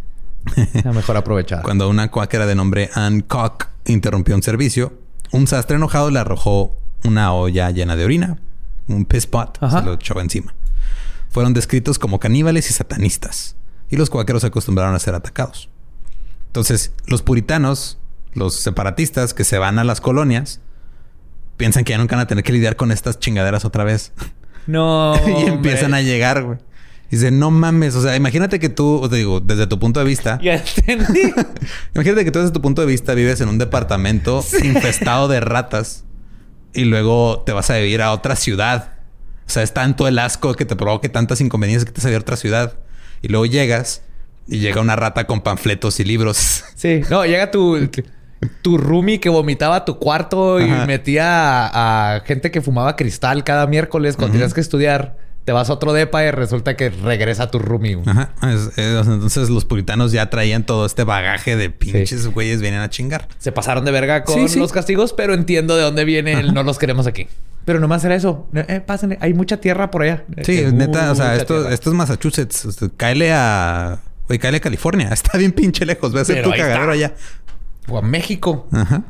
Mejor aprovechar. Cuando una cuáquera de nombre Anne Cock interrumpió un servicio, un sastre enojado le arrojó una olla llena de orina. Un piss pot. Ajá. Se lo echó encima. Fueron descritos como caníbales y satanistas. Y los cuáqueros se acostumbraron a ser atacados. Entonces, los puritanos, los separatistas que se van a las colonias, piensan que ya nunca van a tener que lidiar con estas chingaderas otra vez. No. Y empiezan a llegar, güey. Dicen, no mames. O sea, imagínate que tú, te digo, desde tu punto de vista. Ya entendí. Imagínate que tú desde tu punto de vista vives en un departamento sí. infestado de ratas y luego te vas a vivir a otra ciudad. O sea, es tanto el asco que te provoque tantas inconveniencias que te vas a ir a otra ciudad. Y luego llegas y llega una rata con panfletos y libros. Sí. No, llega tu... Tu roomie que vomitaba a tu cuarto y Ajá. metía a, a gente que fumaba cristal cada miércoles cuando uh-huh. tenías que estudiar. Te vas a otro depa y resulta que regresa tu roomie. Ajá. Es, es, entonces los puritanos ya traían todo este bagaje de pinches sí. güeyes vienen a chingar. Se pasaron de verga con sí, sí. los castigos, pero entiendo de dónde viene el no los queremos aquí. Pero nomás era eso. Eh, pásenle. Hay mucha tierra por allá. Sí, eh, neta. O sea, esto, esto es Massachusetts. O sea, cáele a... Oye, cáele a California. Está bien pinche lejos. Ve a hacer tu cagadero allá. O a México. Ajá.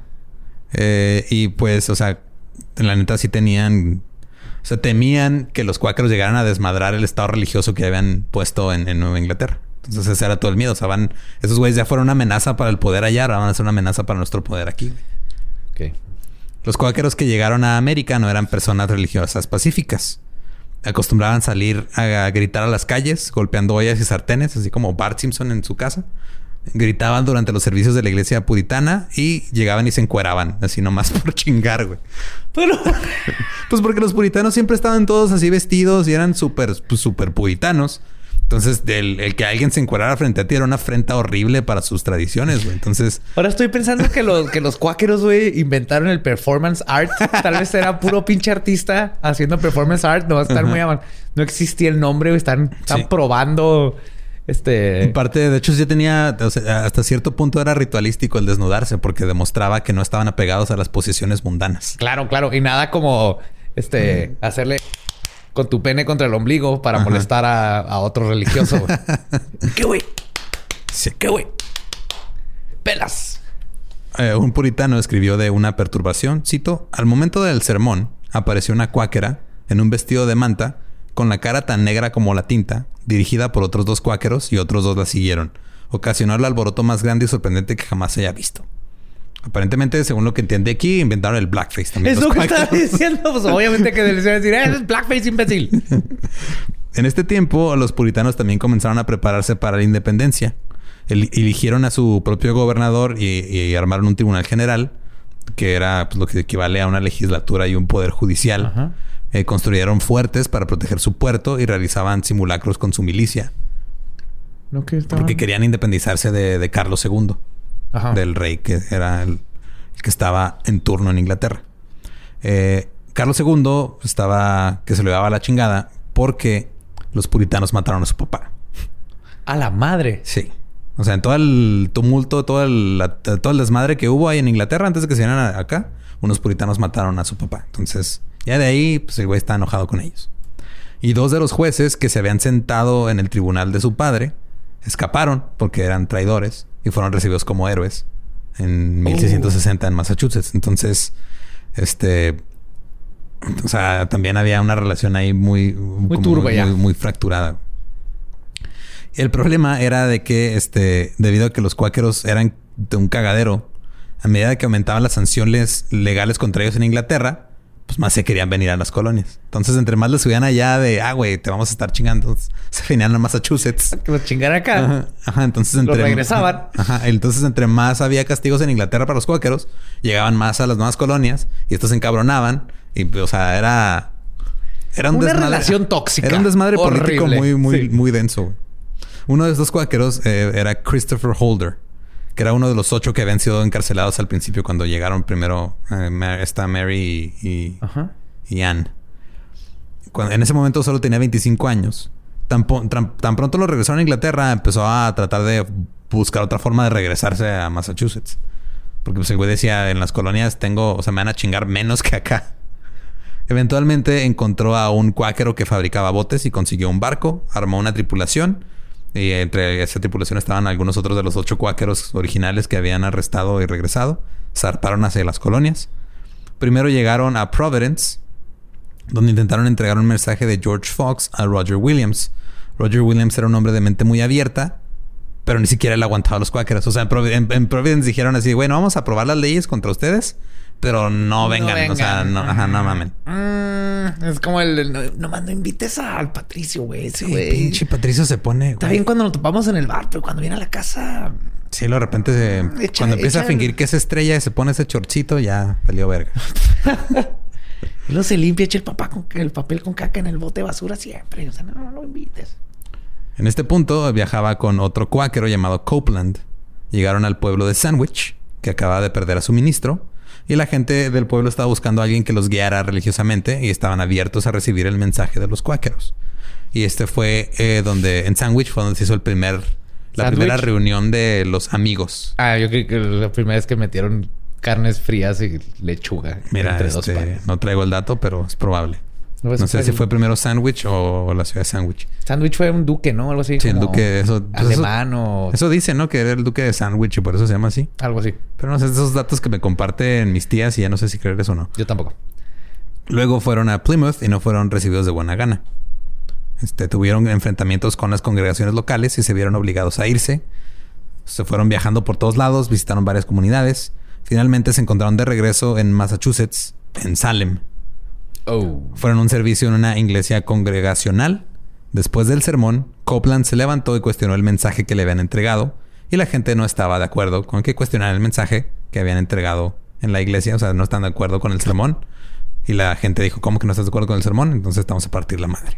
Eh, y pues, o sea, en la neta sí tenían... O sea, temían que los cuáqueros llegaran a desmadrar el estado religioso que habían puesto en, en Nueva Inglaterra. Entonces ese era todo el miedo. O sea, van... Esos güeyes ya fueron una amenaza para el poder allá. Ahora van a ser una amenaza para nuestro poder aquí. Ok. Los cuáqueros que llegaron a América no eran personas religiosas pacíficas. Acostumbraban salir a gritar a las calles, golpeando ollas y sartenes, así como Bart Simpson en su casa. gritaban durante los servicios de la iglesia puritana y llegaban y se encueraban, así nomás por chingar, güey. Pero... pues porque los puritanos siempre estaban todos así vestidos y eran súper, pues, súper puritanos. Entonces, el, el que alguien se encuerara frente a ti era una afrenta horrible para sus tradiciones, güey. Entonces... Ahora estoy pensando que los, que los cuáqueros, güey, inventaron el performance art. Tal vez era puro pinche artista haciendo performance art. No va a estar muy avanzado. No existía el nombre, güey. Están, están Sí. probando... Este... En parte, de hecho, sí tenía... O sea, hasta cierto punto era ritualístico el desnudarse porque demostraba que no estaban apegados a las posiciones mundanas. Claro, claro. Y nada como... Este... Mm. Hacerle... Con tu pene contra el ombligo para Ajá. molestar a, a otro religioso, güey. ¿Qué, güey? Sí. ¿Qué, güey? Pelas. Eh, un puritano escribió de una perturbación, cito, al momento del sermón apareció una cuáquera en un vestido de manta con la cara tan negra como la tinta, dirigida por otros dos cuáqueros y otros dos la siguieron. Ocasionó el alboroto más grande y sorprendente que jamás se haya visto. Aparentemente, según lo que entiende aquí, inventaron el blackface también. Es lo que estaba diciendo. Pues obviamente que les iba a decir, eh, es blackface, imbécil. En este tiempo, los puritanos también comenzaron a prepararse para la independencia. El, eligieron a su propio gobernador y, y armaron un tribunal general, que era pues, lo que equivale a una legislatura y un poder judicial. Eh, construyeron fuertes para proteger su puerto y realizaban simulacros con su milicia. ¿No que estaban? Porque querían independizarse de, de Carlos segundo. Ajá. Del rey que era el, el que estaba en turno en Inglaterra. Eh, Carlos segundo estaba que se le daba la chingada porque los puritanos mataron a su papá. ¿A la madre? Sí. O sea, en todo el tumulto, todo el, la, todo el desmadre que hubo ahí en Inglaterra antes de que se vinieran acá, unos puritanos mataron a su papá. Entonces, ya de ahí, pues el güey está enojado con ellos. Y dos de los jueces que se habían sentado en el tribunal de su padre escaparon porque eran traidores y fueron recibidos como héroes en mil seiscientos sesenta en Massachusetts. Entonces, este... O sea, también había una relación ahí muy... Muy turbia. Muy, muy fracturada. El problema era de que, este... Debido a que los cuáqueros eran de un cagadero, a medida que aumentaban las sanciones legales contra ellos en Inglaterra, pues más se querían venir a las colonias. Entonces, entre más les subían allá de... Ah, güey, te vamos a estar chingando. Se venían a Massachusetts. Que los chingaran acá. Ajá. Ajá. Entonces, entre... Los regresaban. Ajá. Entonces, entre más había castigos en Inglaterra para los cuáqueros, llegaban más a las nuevas colonias y estos se encabronaban. Y, o sea, era... Era un Una desmadre. relación tóxica. Era un desmadre horrible. político muy, muy, sí. muy denso. Uno de estos cuáqueros eh, era Christopher Holder, que era uno de los ocho que habían sido encarcelados al principio cuando llegaron primero eh, esta Mary y, y, y Anne. Cuando, en ese momento solo tenía veinticinco años. Tan, tan, tan pronto lo regresaron a Inglaterra, empezó a tratar de buscar otra forma de regresarse a Massachusetts. Porque pues, el güey decía, en las colonias tengo... O sea, me van a chingar menos que acá. Eventualmente encontró a un cuáquero que fabricaba botes y consiguió un barco. Armó una tripulación. Y entre esa tripulación estaban algunos otros de los ocho cuáqueros originales que habían arrestado y regresado. Zarparon hacia las colonias. Primero llegaron a Providence, donde intentaron entregar un mensaje de George Fox a Roger Williams. Roger Williams era un hombre de mente muy abierta, pero ni siquiera él aguantaba a los cuáqueros. O sea, en, Provi- en, en Providence dijeron así, bueno, vamos a aprobar las leyes contra ustedes, pero no vengan. No vengan. O sea, no, ajá, no mamen. Mm, es como el... el no, nomás no invites al Patricio, güey. Sí, güey. Pinche Patricio se pone... Está güey. bien cuando lo topamos en el bar, pero cuando viene a la casa... Sí, de repente se, Echa, cuando empieza echa a fingir el... que es estrella y se pone ese chorchito, ya peleó verga. Y luego se limpia, echa el, papá con, el papel con caca en el bote de basura siempre. O sea, no, no lo invites. En este punto viajaba con otro cuáquero llamado Copeland. Llegaron al pueblo de Sandwich, que acababa de perder a su ministro. Y la gente del pueblo estaba buscando a alguien que los guiara religiosamente y estaban abiertos a recibir el mensaje de los cuáqueros. Y este fue eh, donde... En Sandwich fue donde se hizo el primer... La ¿Sandwich? Primera reunión de los amigos. Ah, yo creo que la primera vez que metieron carnes frías y lechuga. Mira, entre este, dos panes. No traigo el dato, pero es probable. No, no sé fue si el... fue primero Sandwich o la ciudad de Sandwich. Sandwich fue un duque, ¿no? Algo así. Sí, como el duque... Eso, pues alemán eso, o... Eso dice, ¿no? Que era el duque de Sandwich y por eso se llama así. Algo así. Pero no sé, esos datos que me comparten mis tías y ya no sé si creer eso o no. Yo tampoco. Luego fueron a Plymouth y no fueron recibidos de buena gana. Este, tuvieron enfrentamientos con las congregaciones locales y se vieron obligados a irse. Se fueron viajando por todos lados, visitaron varias comunidades. Finalmente se encontraron de regreso en Massachusetts, en Salem. Oh. Fueron a un servicio en una iglesia congregacional. Después del sermón, Copeland se levantó y cuestionó el mensaje que le habían entregado Y la gente no estaba de acuerdo con que cuestionaran el mensaje que habían entregado en la iglesia. O sea, no están de acuerdo con el sermón. Y la gente dijo, ¿cómo que no estás de acuerdo con el sermón? Entonces vamos a partir la madre.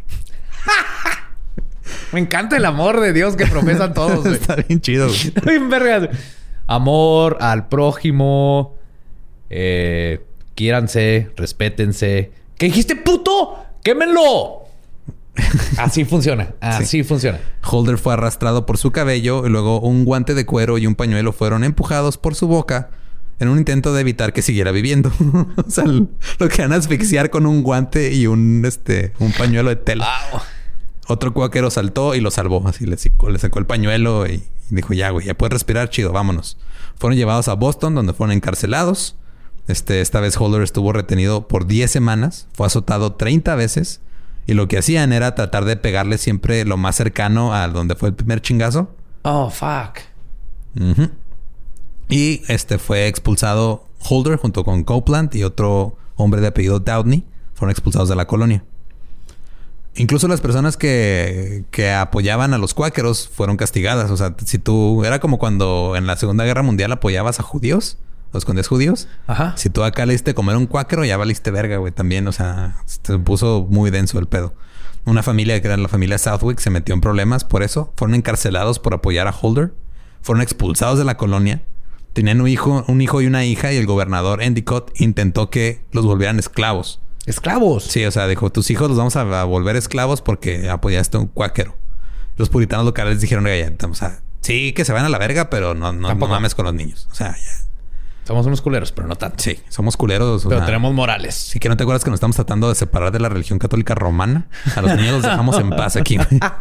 Me encanta el amor de Dios que profesan todos, güey. Está bien chido, güey. Está bien vergas. Amor al prójimo. Eh, quiéranse, respétense. ¿Qué dijiste, puto? ¡Quémenlo! Así funciona. Así sí. funciona. Holder fue arrastrado por su cabello y luego un guante de cuero y un pañuelo fueron empujados por su boca en un intento de evitar que siguiera viviendo. O sea, lo querían asfixiar con un guante y un, este, un pañuelo de tela. Wow. Otro cuáquero saltó y lo salvó. Así le sacó, le sacó el pañuelo y, y dijo, ya, güey, ya puedes respirar, chido, vámonos. Fueron llevados a Boston, donde fueron encarcelados. Este, esta vez Holder estuvo retenido por diez semanas. Fue azotado treinta veces. Y lo que hacían era tratar de pegarle siempre lo más cercano a donde fue el primer chingazo. Oh, fuck. Uh-huh. Y este fue expulsado Holder junto con Copeland y otro hombre de apellido Doudney. Fueron expulsados de la colonia. Incluso las personas que, que apoyaban a los cuáqueros fueron castigadas. O sea, si tú... Era como cuando en la Segunda Guerra Mundial apoyabas a judíos. Los escondías judíos. Ajá. Si tú acá le diste comer un cuáquero, ya valiste verga, güey. También, o sea, se puso muy denso el pedo. Una familia que era la familia Southwick se metió en problemas por eso. Fueron encarcelados por apoyar a Holder. Fueron expulsados de la colonia. Tenían un hijo, un hijo y una hija y el gobernador Endicott intentó que los volvieran esclavos. ¿Esclavos? Sí, o sea, dijo, tus hijos los vamos a, a volver esclavos porque apoyaste a un cuáquero. Los puritanos locales dijeron, oye, o sea, sí que se van a la verga, pero no, no, no mames con los niños. O sea, ya. Somos unos culeros, pero no tanto. Sí, somos culeros. Pero sea, tenemos morales. Sí, que no te acuerdas que nos estamos tratando de separar de la religión católica romana. A los niños los dejamos en paz aquí.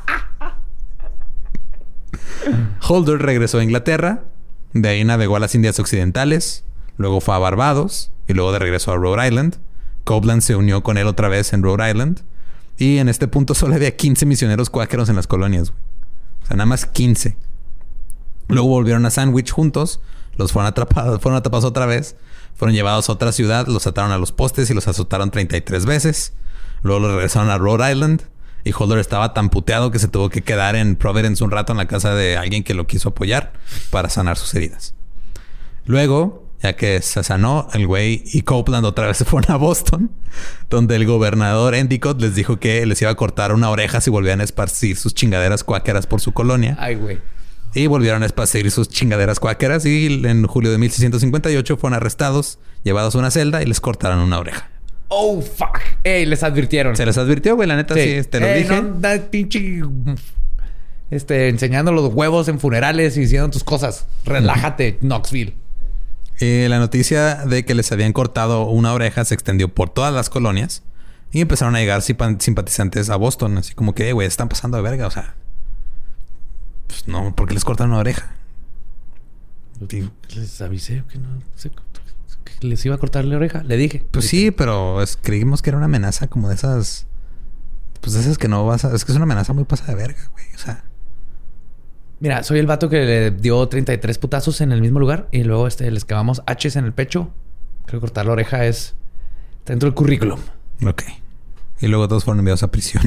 Holder regresó a Inglaterra. De ahí navegó a las Indias Occidentales. Luego fue a Barbados. Y luego de regreso a Rhode Island. Copeland se unió con él otra vez en Rhode Island. Y en este punto solo había quince misioneros cuáqueros en las colonias. Güey. O sea, nada más quince. Luego volvieron a Sandwich juntos. Los fueron atrapados, fueron atrapados otra vez. Fueron llevados a otra ciudad, los ataron a los postes y los azotaron treinta y tres veces. Luego los regresaron a Rhode Island. Y Holder estaba tan puteado que se tuvo que quedar en Providence un rato en la casa de alguien que lo quiso apoyar para sanar sus heridas. Luego, ya que se sanó, el güey y Copeland otra vez se fueron a Boston, donde el gobernador Endicott les dijo que les iba a cortar una oreja si volvían a esparcir sus chingaderas cuáqueras por su colonia. Ay, güey. Y volvieron a esparcir sus chingaderas cuáqueras y en julio de mil seiscientos cincuenta y ocho fueron arrestados, llevados a una celda y les cortaron una oreja. Oh, fuck. Ey, les advirtieron. Se les advirtió, güey. La neta, sí, sí te lo Ey, dije. No, da pinche... Este, enseñando los huevos en funerales y diciendo tus cosas. Relájate, Knoxville. Eh, la noticia de que les habían cortado una oreja se extendió por todas las colonias y empezaron a llegar simpatizantes a Boston. Así como que, güey, están pasando de verga. O sea... Pues no, ¿por qué les cortan una oreja? Les avisé que no sé, que les iba a cortar la oreja. Le dije. Pues sí, pero es, creímos que era una amenaza como de esas. Pues de esas que no vas a. Es que es una amenaza muy pasada de verga, güey. O sea. Mira, soy el vato que le dio treinta y tres putazos en el mismo lugar y luego este, les clavamos H's en el pecho. Creo que cortar la oreja es dentro del currículum. Ok. Y luego todos fueron enviados a prisión.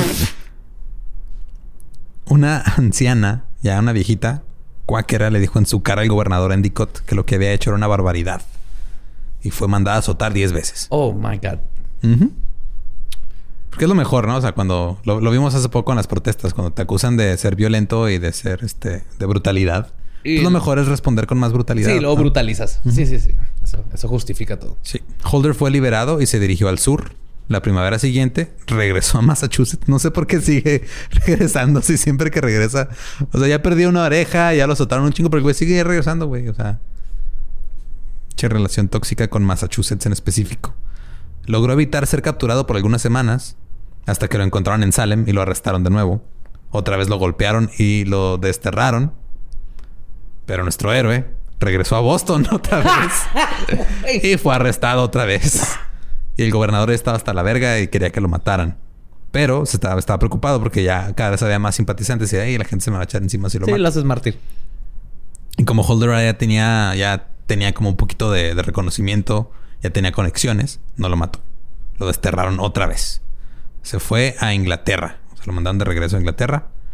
Una anciana, ya una viejita, cuáquera, le dijo en su cara al gobernador Endicott que lo que había hecho era una barbaridad. Y fue mandada a azotar diez veces. Oh, my God. Uh-huh. Porque es lo mejor, ¿no? O sea, cuando... Lo, lo vimos hace poco en las protestas. Cuando te acusan de ser violento y de ser, este... De brutalidad. Y pues lo mejor es responder con más brutalidad. Sí, luego ¿no? brutalizas. Uh-huh. Sí, sí, sí. Eso, eso justifica todo. Sí. Holder fue liberado y se dirigió al sur. La primavera siguiente regresó a Massachusetts. No sé por qué sigue regresando. Si siempre que regresa... O sea, ya perdió una oreja. Ya lo azotaron un chingo. Pero el güey sigue regresando, güey. O sea... Che relación tóxica con Massachusetts en específico. Logró evitar ser capturado por algunas semanas. Hasta que lo encontraron en Salem y lo arrestaron de nuevo. Otra vez lo golpearon y lo desterraron. Pero nuestro héroe regresó a Boston otra vez. Y fue arrestado otra vez. Y el gobernador estaba hasta la verga y quería que lo mataran. Pero se estaba, estaba preocupado porque ya cada vez había más simpatizantes. Y ahí la gente se me va a echar encima si lo sí, mata. Sí, lo haces mártir. Y como Holder ya tenía... Ya tenía como un poquito de, de reconocimiento. Ya tenía conexiones. No lo mató. Lo desterraron otra vez. Se fue a Inglaterra. Se lo mandaron de regreso a Inglaterra.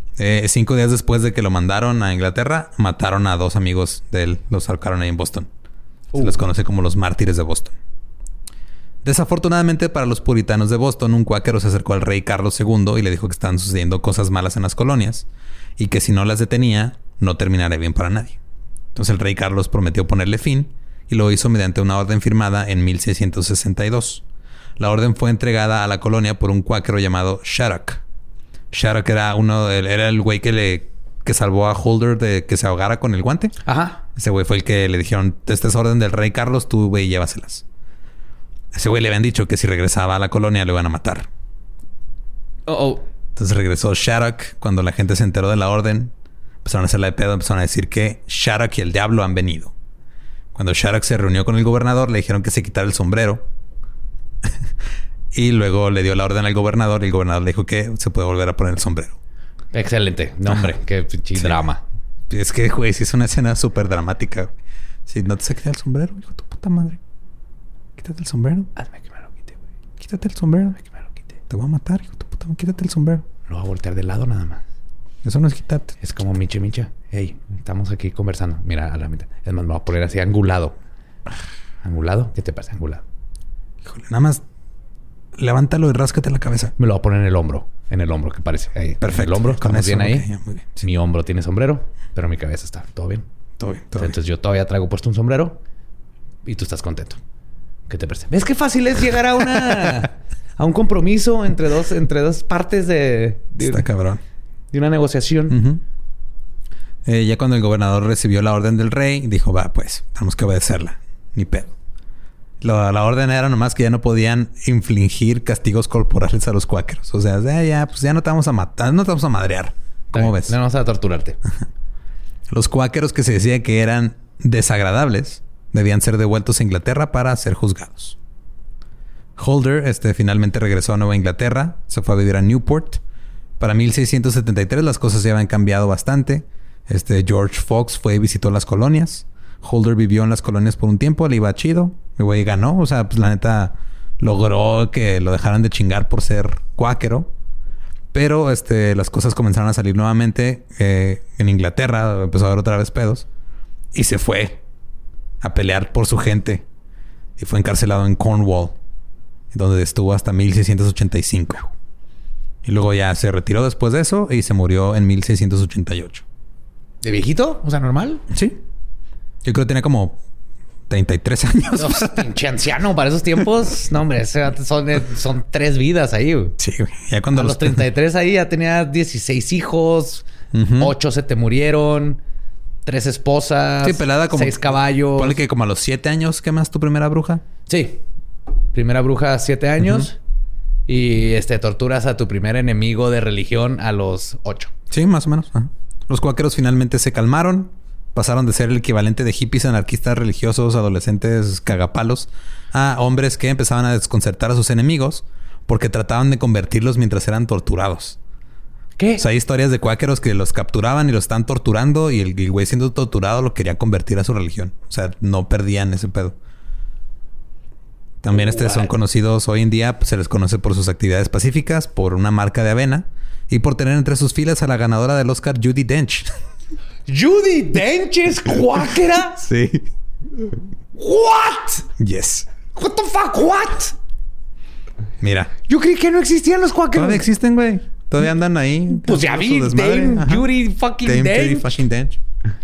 Eh, cinco días después de que lo mandaron a Inglaterra, mataron a dos amigos de él. Los ahorcaron ahí en Boston. Uh. Se les conoce como los mártires de Boston. Desafortunadamente para los puritanos de Boston, un cuáquero se acercó al rey Carlos segundo y le dijo que estaban sucediendo cosas malas en las colonias y que si no las detenía, no terminaría bien para nadie. Entonces el rey Carlos prometió ponerle fin y lo hizo mediante una orden firmada en mil seiscientos sesenta y dos. La orden fue entregada a la colonia por un cuáquero llamado Shattuck. Shattuck era uno, era el güey que le que salvó a Holder de que se ahogara con el guante. Ajá. Ese güey fue el que le dijeron, esta es orden del rey Carlos, tú güey llévaselas. Ese güey le habían dicho que si regresaba a la colonia lo iban a matar. Oh, oh. Entonces regresó Shattuck. Cuando la gente se enteró de la orden, empezaron a hacerla de pedo, empezaron a decir que Shattuck y el diablo han venido. Cuando Shattuck se reunió con el gobernador, le dijeron que se quitara el sombrero. Y luego le dio la orden al gobernador y el gobernador le dijo que se puede volver a poner el sombrero. Excelente. No, hombre, qué pinche sí. drama. Es que, güey, sí es una escena súper dramática. Si no te se quita el sombrero, hijo de tu puta madre. Quítate el sombrero. Hazme que me lo quite, güey. Quítate el sombrero. Hazme que me lo quite. Te voy a matar, hijo de tu puta madre. Quítate el sombrero. Lo voy a voltear de lado nada más. Eso no es quitarte. Es como Miche Micha. Hey, estamos aquí conversando. Mira, a la mitad. Es más, me voy a poner así angulado. ¿Angulado? ¿Qué te pasa, angulado? Híjole, nada más levántalo y ráscate la cabeza. Me lo voy a poner en el hombro. En el hombro, que parece. Ahí. Perfecto. En el hombro. Con eso, bien ahí. Okay, ya, muy bien. Sí. Mi hombro tiene sombrero, pero mi cabeza está. ¿Todo bien? Todo bien. Todo Entonces bien. yo todavía traigo puesto un sombrero y tú estás contento. ¿Qué te parece? ¿Ves qué fácil es llegar a una a un compromiso entre dos, entre dos partes de, de, Está cabrón. de una negociación? Uh-huh. Eh, ya cuando el gobernador recibió la orden del rey, dijo, va, pues, tenemos que obedecerla. Ni pedo. La, la orden era nomás que ya no podían infligir castigos corporales a los cuáqueros. O sea, ya, ya, pues ya no te vamos a matar, no te vamos a madrear. ¿Cómo Ay, ves? No vamos a torturarte. Los cuáqueros que se decía que eran desagradables debían ser devueltos a Inglaterra para ser juzgados. Holder este, finalmente regresó a Nueva Inglaterra. Se fue a vivir a Newport. Para mil seiscientos setenta y tres las cosas ya habían cambiado bastante. Este, George Fox fue y visitó las colonias. Holder vivió en las colonias por un tiempo. Le iba chido. El güey ganó. O sea, pues la neta logró que lo dejaran de chingar por ser cuáquero. Pero este, las cosas comenzaron a salir nuevamente. Eh, en Inglaterra empezó a haber otra vez pedos. Y se fue a pelear por su gente. Y fue encarcelado en Cornwall, donde estuvo hasta mil seiscientos ochenta y cinco. Y luego ya se retiró después de eso y se murió en mil seiscientos ochenta y ocho. ¿De viejito? O sea, ¿normal? Sí. Yo creo que tenía como treinta y tres años. No, pinche anciano para esos tiempos. No, hombre, son, son tres vidas ahí, güey. Sí, güey. Ya cuando a los treinta y tres ahí ya tenía dieciséis hijos. Uh-huh. ocho se te murieron. Tres esposas. Sí, pelada como... seis caballos. Ponle que como a los siete años quemas tu primera bruja. Sí. Primera bruja a siete años. Uh-huh. Y este, torturas a tu primer enemigo de religión a los ocho. Sí, más o menos. Ajá. Los cuáqueros finalmente se calmaron. Pasaron de ser el equivalente de hippies anarquistas religiosos, adolescentes cagapalos, a hombres que empezaban a desconcertar a sus enemigos porque trataban de convertirlos mientras eran torturados. ¿Qué? O sea, hay historias de cuáqueros que los capturaban y los estaban torturando y el, el güey siendo torturado lo quería convertir a su religión. O sea, no perdían ese pedo. También este son conocidos hoy en día, pues, se les conoce por sus actividades pacíficas, por una marca de avena y por tener entre sus filas a la ganadora del Oscar, Judi Dench. ¿Judi Dench es cuáquera? Sí. ¿What? Yes. What the fuck? What? Mira. Yo creí que no existían los cuáqueros. Todavía existen, güey. Todavía andan ahí. Pues ya vi. Dame Judi fucking Dench. Dame Judi fucking Dench.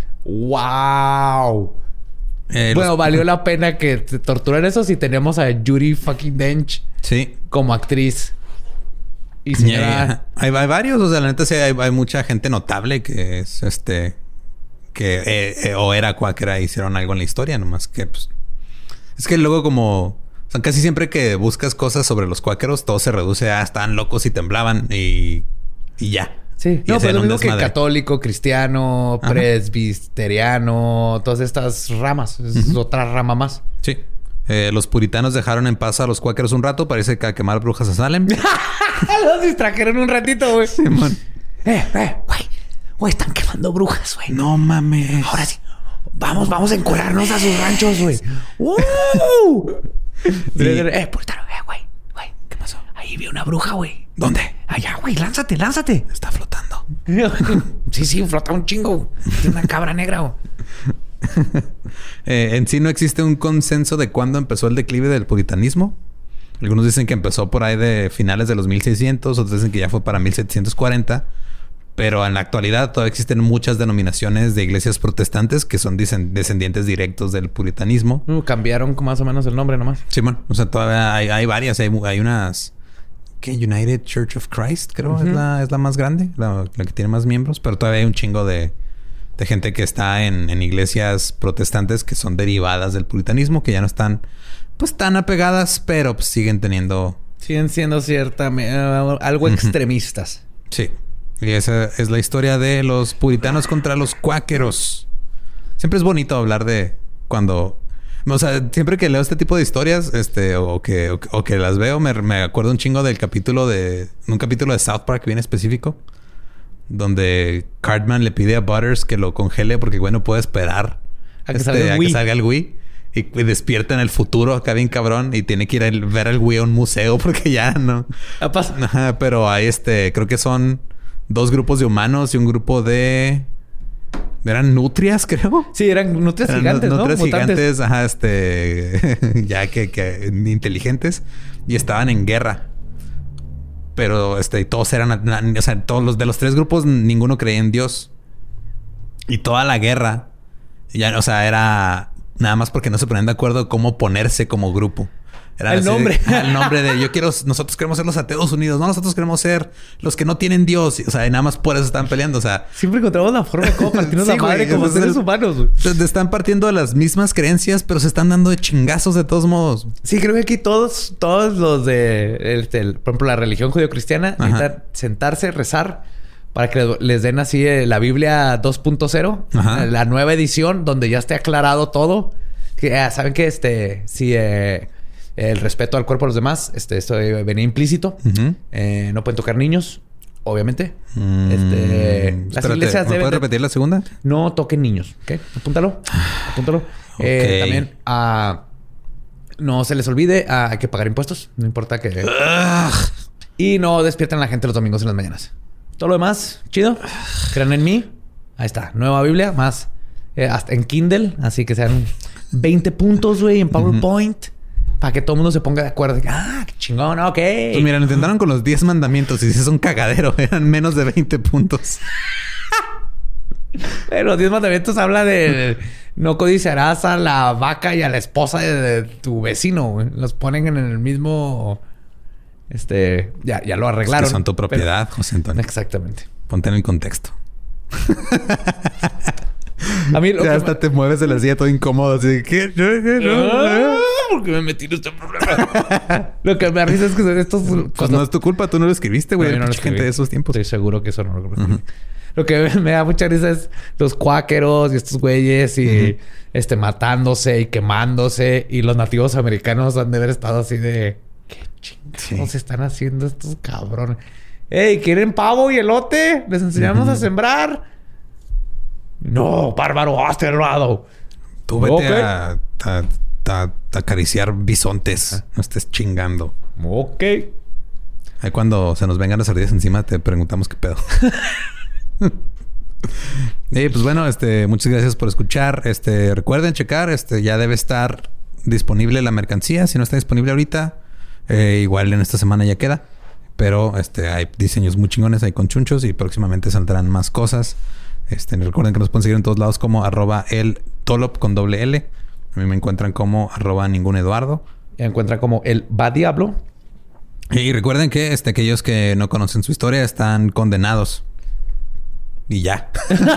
Wow. Eh, bueno, los... valió la pena que te torturar eso si tenemos a Judi fucking Dench. Sí. Como actriz. Y señora... yeah, yeah. Hay, hay varios. O sea, la neta sí hay, hay mucha gente notable que es este... que eh, eh, o era cuáquera e hicieron algo en la historia. Nomás que pues... es que luego como... o sea, casi siempre que buscas cosas sobre los cuáqueros, todo se reduce a estaban locos y temblaban y... y ya. Sí. Y no, pero lo mismo desmadre. que católico, cristiano, ajá, presbiteriano, todas estas ramas. Es uh-huh. otra rama más. Sí. Eh, los puritanos dejaron en paz a los cuáqueros un rato. Parece que a quemar brujas a Salem. Los distrajeron un ratito, güey. Sí, man. Eh, eh, güey. Güey, están quemando brujas, güey. No mames. Ahora sí. Vamos, vamos a encuadrarnos a sus ranchos, güey. ¡Uh! Y... eh, puritano, eh, güey. Güey, ¿qué pasó? Ahí vi una bruja, güey. ¿Dónde? Allá, güey. Lánzate, lánzate. Está flotando. Sí, sí, flota un chingo. Es una cabra negra. güey. eh, en sí no existe un consenso de cuándo empezó el declive del puritanismo. Algunos dicen que empezó por ahí de finales de los mil seiscientos, otros dicen que ya fue para mil setecientos cuarenta. Pero en la actualidad todavía existen muchas denominaciones de iglesias protestantes que son dicen, descendientes directos del puritanismo. Uh, cambiaron más o menos el nombre nomás. Simón, o sea, todavía hay, hay varias. Hay, hay unas... ¿Qué? United Church of Christ, creo. Uh-huh. es, la, es la más grande. La, la que tiene más miembros. Pero todavía hay un chingo de, de gente que está en, en iglesias protestantes que son derivadas del puritanismo. Que ya no están... Pues tan apegadas, pero pues, siguen teniendo... Siguen siendo cierta... Uh, algo uh-huh. extremistas. Sí. Y esa es la historia de los puritanos contra los cuáqueros. Siempre es bonito hablar de cuando... O sea, siempre que leo este tipo de historias, este, o que, o, o que las veo, me, me acuerdo un chingo del capítulo de... Un capítulo de South Park bien específico. Donde Cartman le pide a Butters que lo congele porque, bueno, puede esperar a que, este, salga, el a que salga el Wii. Y, y despierta en el futuro acá bien cabrón. Y tiene que ir a ver al Wii a un museo porque ya no... Ajá, pero hay este... Creo que son... Dos grupos de humanos y un grupo de... ¿Eran nutrias, creo? Sí, eran nutrias eran gigantes, ¿no? Nutrias gigantes, ajá, este... ya que, que... inteligentes. Y estaban en guerra. Pero, este... Todos eran... O sea, todos los... De los tres grupos, ninguno creía en Dios. Y toda la guerra... Ya, o sea, era... Nada más porque no se ponían de acuerdo cómo ponerse como grupo. Era el así, nombre. El nombre de yo quiero... Nosotros queremos ser los ateos unidos. No, nosotros queremos ser los que no tienen Dios. O sea, y nada más por eso están peleando. O sea... Siempre encontramos la forma de cómo partirnos sí, la madre güey, como seres el, humanos. Güey. Están partiendo de las mismas creencias, pero se están dando de chingazos de todos modos. Sí, creo que aquí todos... Todos los de... El, el, por ejemplo, la religión judio-cristiana... Necesitan sentarse, rezar... Para que les den así la Biblia dos punto cero. La nueva edición donde ya esté aclarado todo. Que, eh, ¿saben qué? Este... Si... Eh, el respeto al cuerpo de los demás, este, esto venía implícito. Uh-huh. Eh, no pueden tocar niños, obviamente. Mm, este, las espérate, iglesias ¿me puedes de... repetir la segunda? No toquen niños, ¿ok? Apúntalo, apúntalo. Okay. Eh, también, uh, no se les olvide, uh, hay que pagar impuestos, no importa que. Ugh. Y no despierten a la gente los domingos en las mañanas. Todo lo demás, chido. Crean en mí. Ahí está, nueva Biblia, más eh, hasta en Kindle, así que sean veinte puntos, güey, en PowerPoint. Uh-huh. Para que todo el mundo se ponga de acuerdo. Ah, qué chingón, ok. Pues mira, lo intentaron con los diez mandamientos y es un cagadero. Eran menos de veinte puntos. Pero los diez mandamientos habla de no codiciarás a la vaca y a la esposa de, de tu vecino. Güey. Los ponen en el mismo... Este... Ya, ya lo arreglaron. Es que son tu propiedad, pero... José Antonio. Exactamente. Ponte en el contexto. A mí lo ya que hasta me... te mueves de la silla todo incómodo. Así que... Ah, ¿por qué me metí en este programa? Lo que me risa es que estos... Pues cosas... no es tu culpa. Tú no lo escribiste, güey. No, no, no gente de esos tiempos. Estoy seguro que eso no lo escribí. Uh-huh. Lo que me da mucha risa es los cuáqueros y estos güeyes y... Uh-huh. Este, matándose y quemándose. Y los nativos americanos han de haber estado así de... ¿Qué chingados sí. están haciendo estos cabrones? ¡Ey! ¿Quieren pavo y elote? ¿Les enseñamos uh-huh. a sembrar? No, bárbaro, hazte al lado. Tú vete okay. a, a, a, a acariciar bisontes. Ah. No estés chingando. Ok. Ahí cuando se nos vengan las ardillas encima te preguntamos qué pedo. Y pues bueno, este, muchas gracias por escuchar. Este, recuerden checar, este, ya debe estar disponible la mercancía. Si no está disponible ahorita, eh, igual en esta semana ya queda. Pero este, hay diseños muy chingones, hay con chunchos y próximamente saldrán más cosas. Este, recuerden que nos pueden seguir en todos lados como arroba el Tolop con doble L. A mí me encuentran como arroba ningún Eduardo. Me encuentran como el Va Diablo. Y recuerden que este, aquellos que no conocen su historia están condenados. Y ya.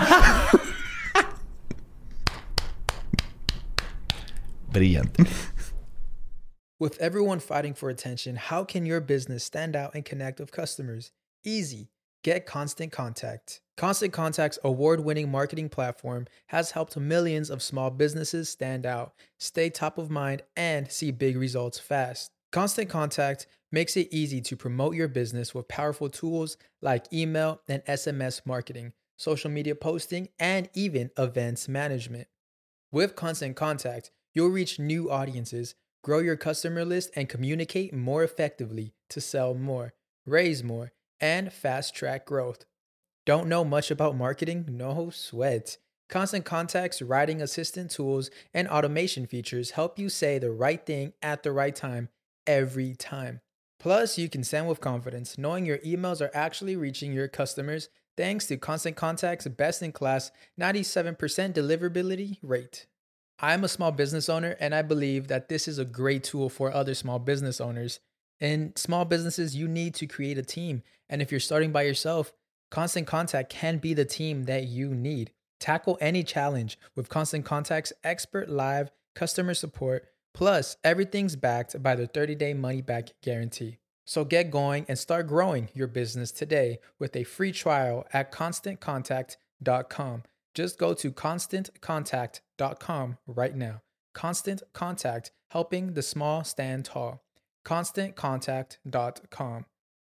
Brillante. With everyone fighting for attention, how can your business stand out and connect with customers? Easy. Get Constant Contact. Constant Contact's award-winning marketing platform has helped millions of small businesses stand out, stay top of mind, and see big results fast. Constant Contact makes it easy to promote your business with powerful tools like email and S M S marketing, social media posting, and even events management. With Constant Contact, you'll reach new audiences, grow your customer list, and communicate more effectively to sell more, raise more, and fast-track growth. Don't know much about marketing? No sweat. Constant Contact's writing assistant tools and automation features help you say the right thing at the right time every time. Plus, you can send with confidence, knowing your emails are actually reaching your customers thanks to Constant Contact's best-in-class ninety-seven percent deliverability rate. I'm a small business owner, and I believe that this is a great tool for other small business owners. In small businesses, you need to create a team, and if you're starting by yourself, Constant Contact can be the team that you need. Tackle any challenge with Constant Contact's expert live customer support. Plus, everything's backed by the thirty-day money-back guarantee. So get going and start growing your business today with a free trial at constant contact dot com. Just go to constant contact dot com right now. Constant Contact, helping the small stand tall. constant contact dot com.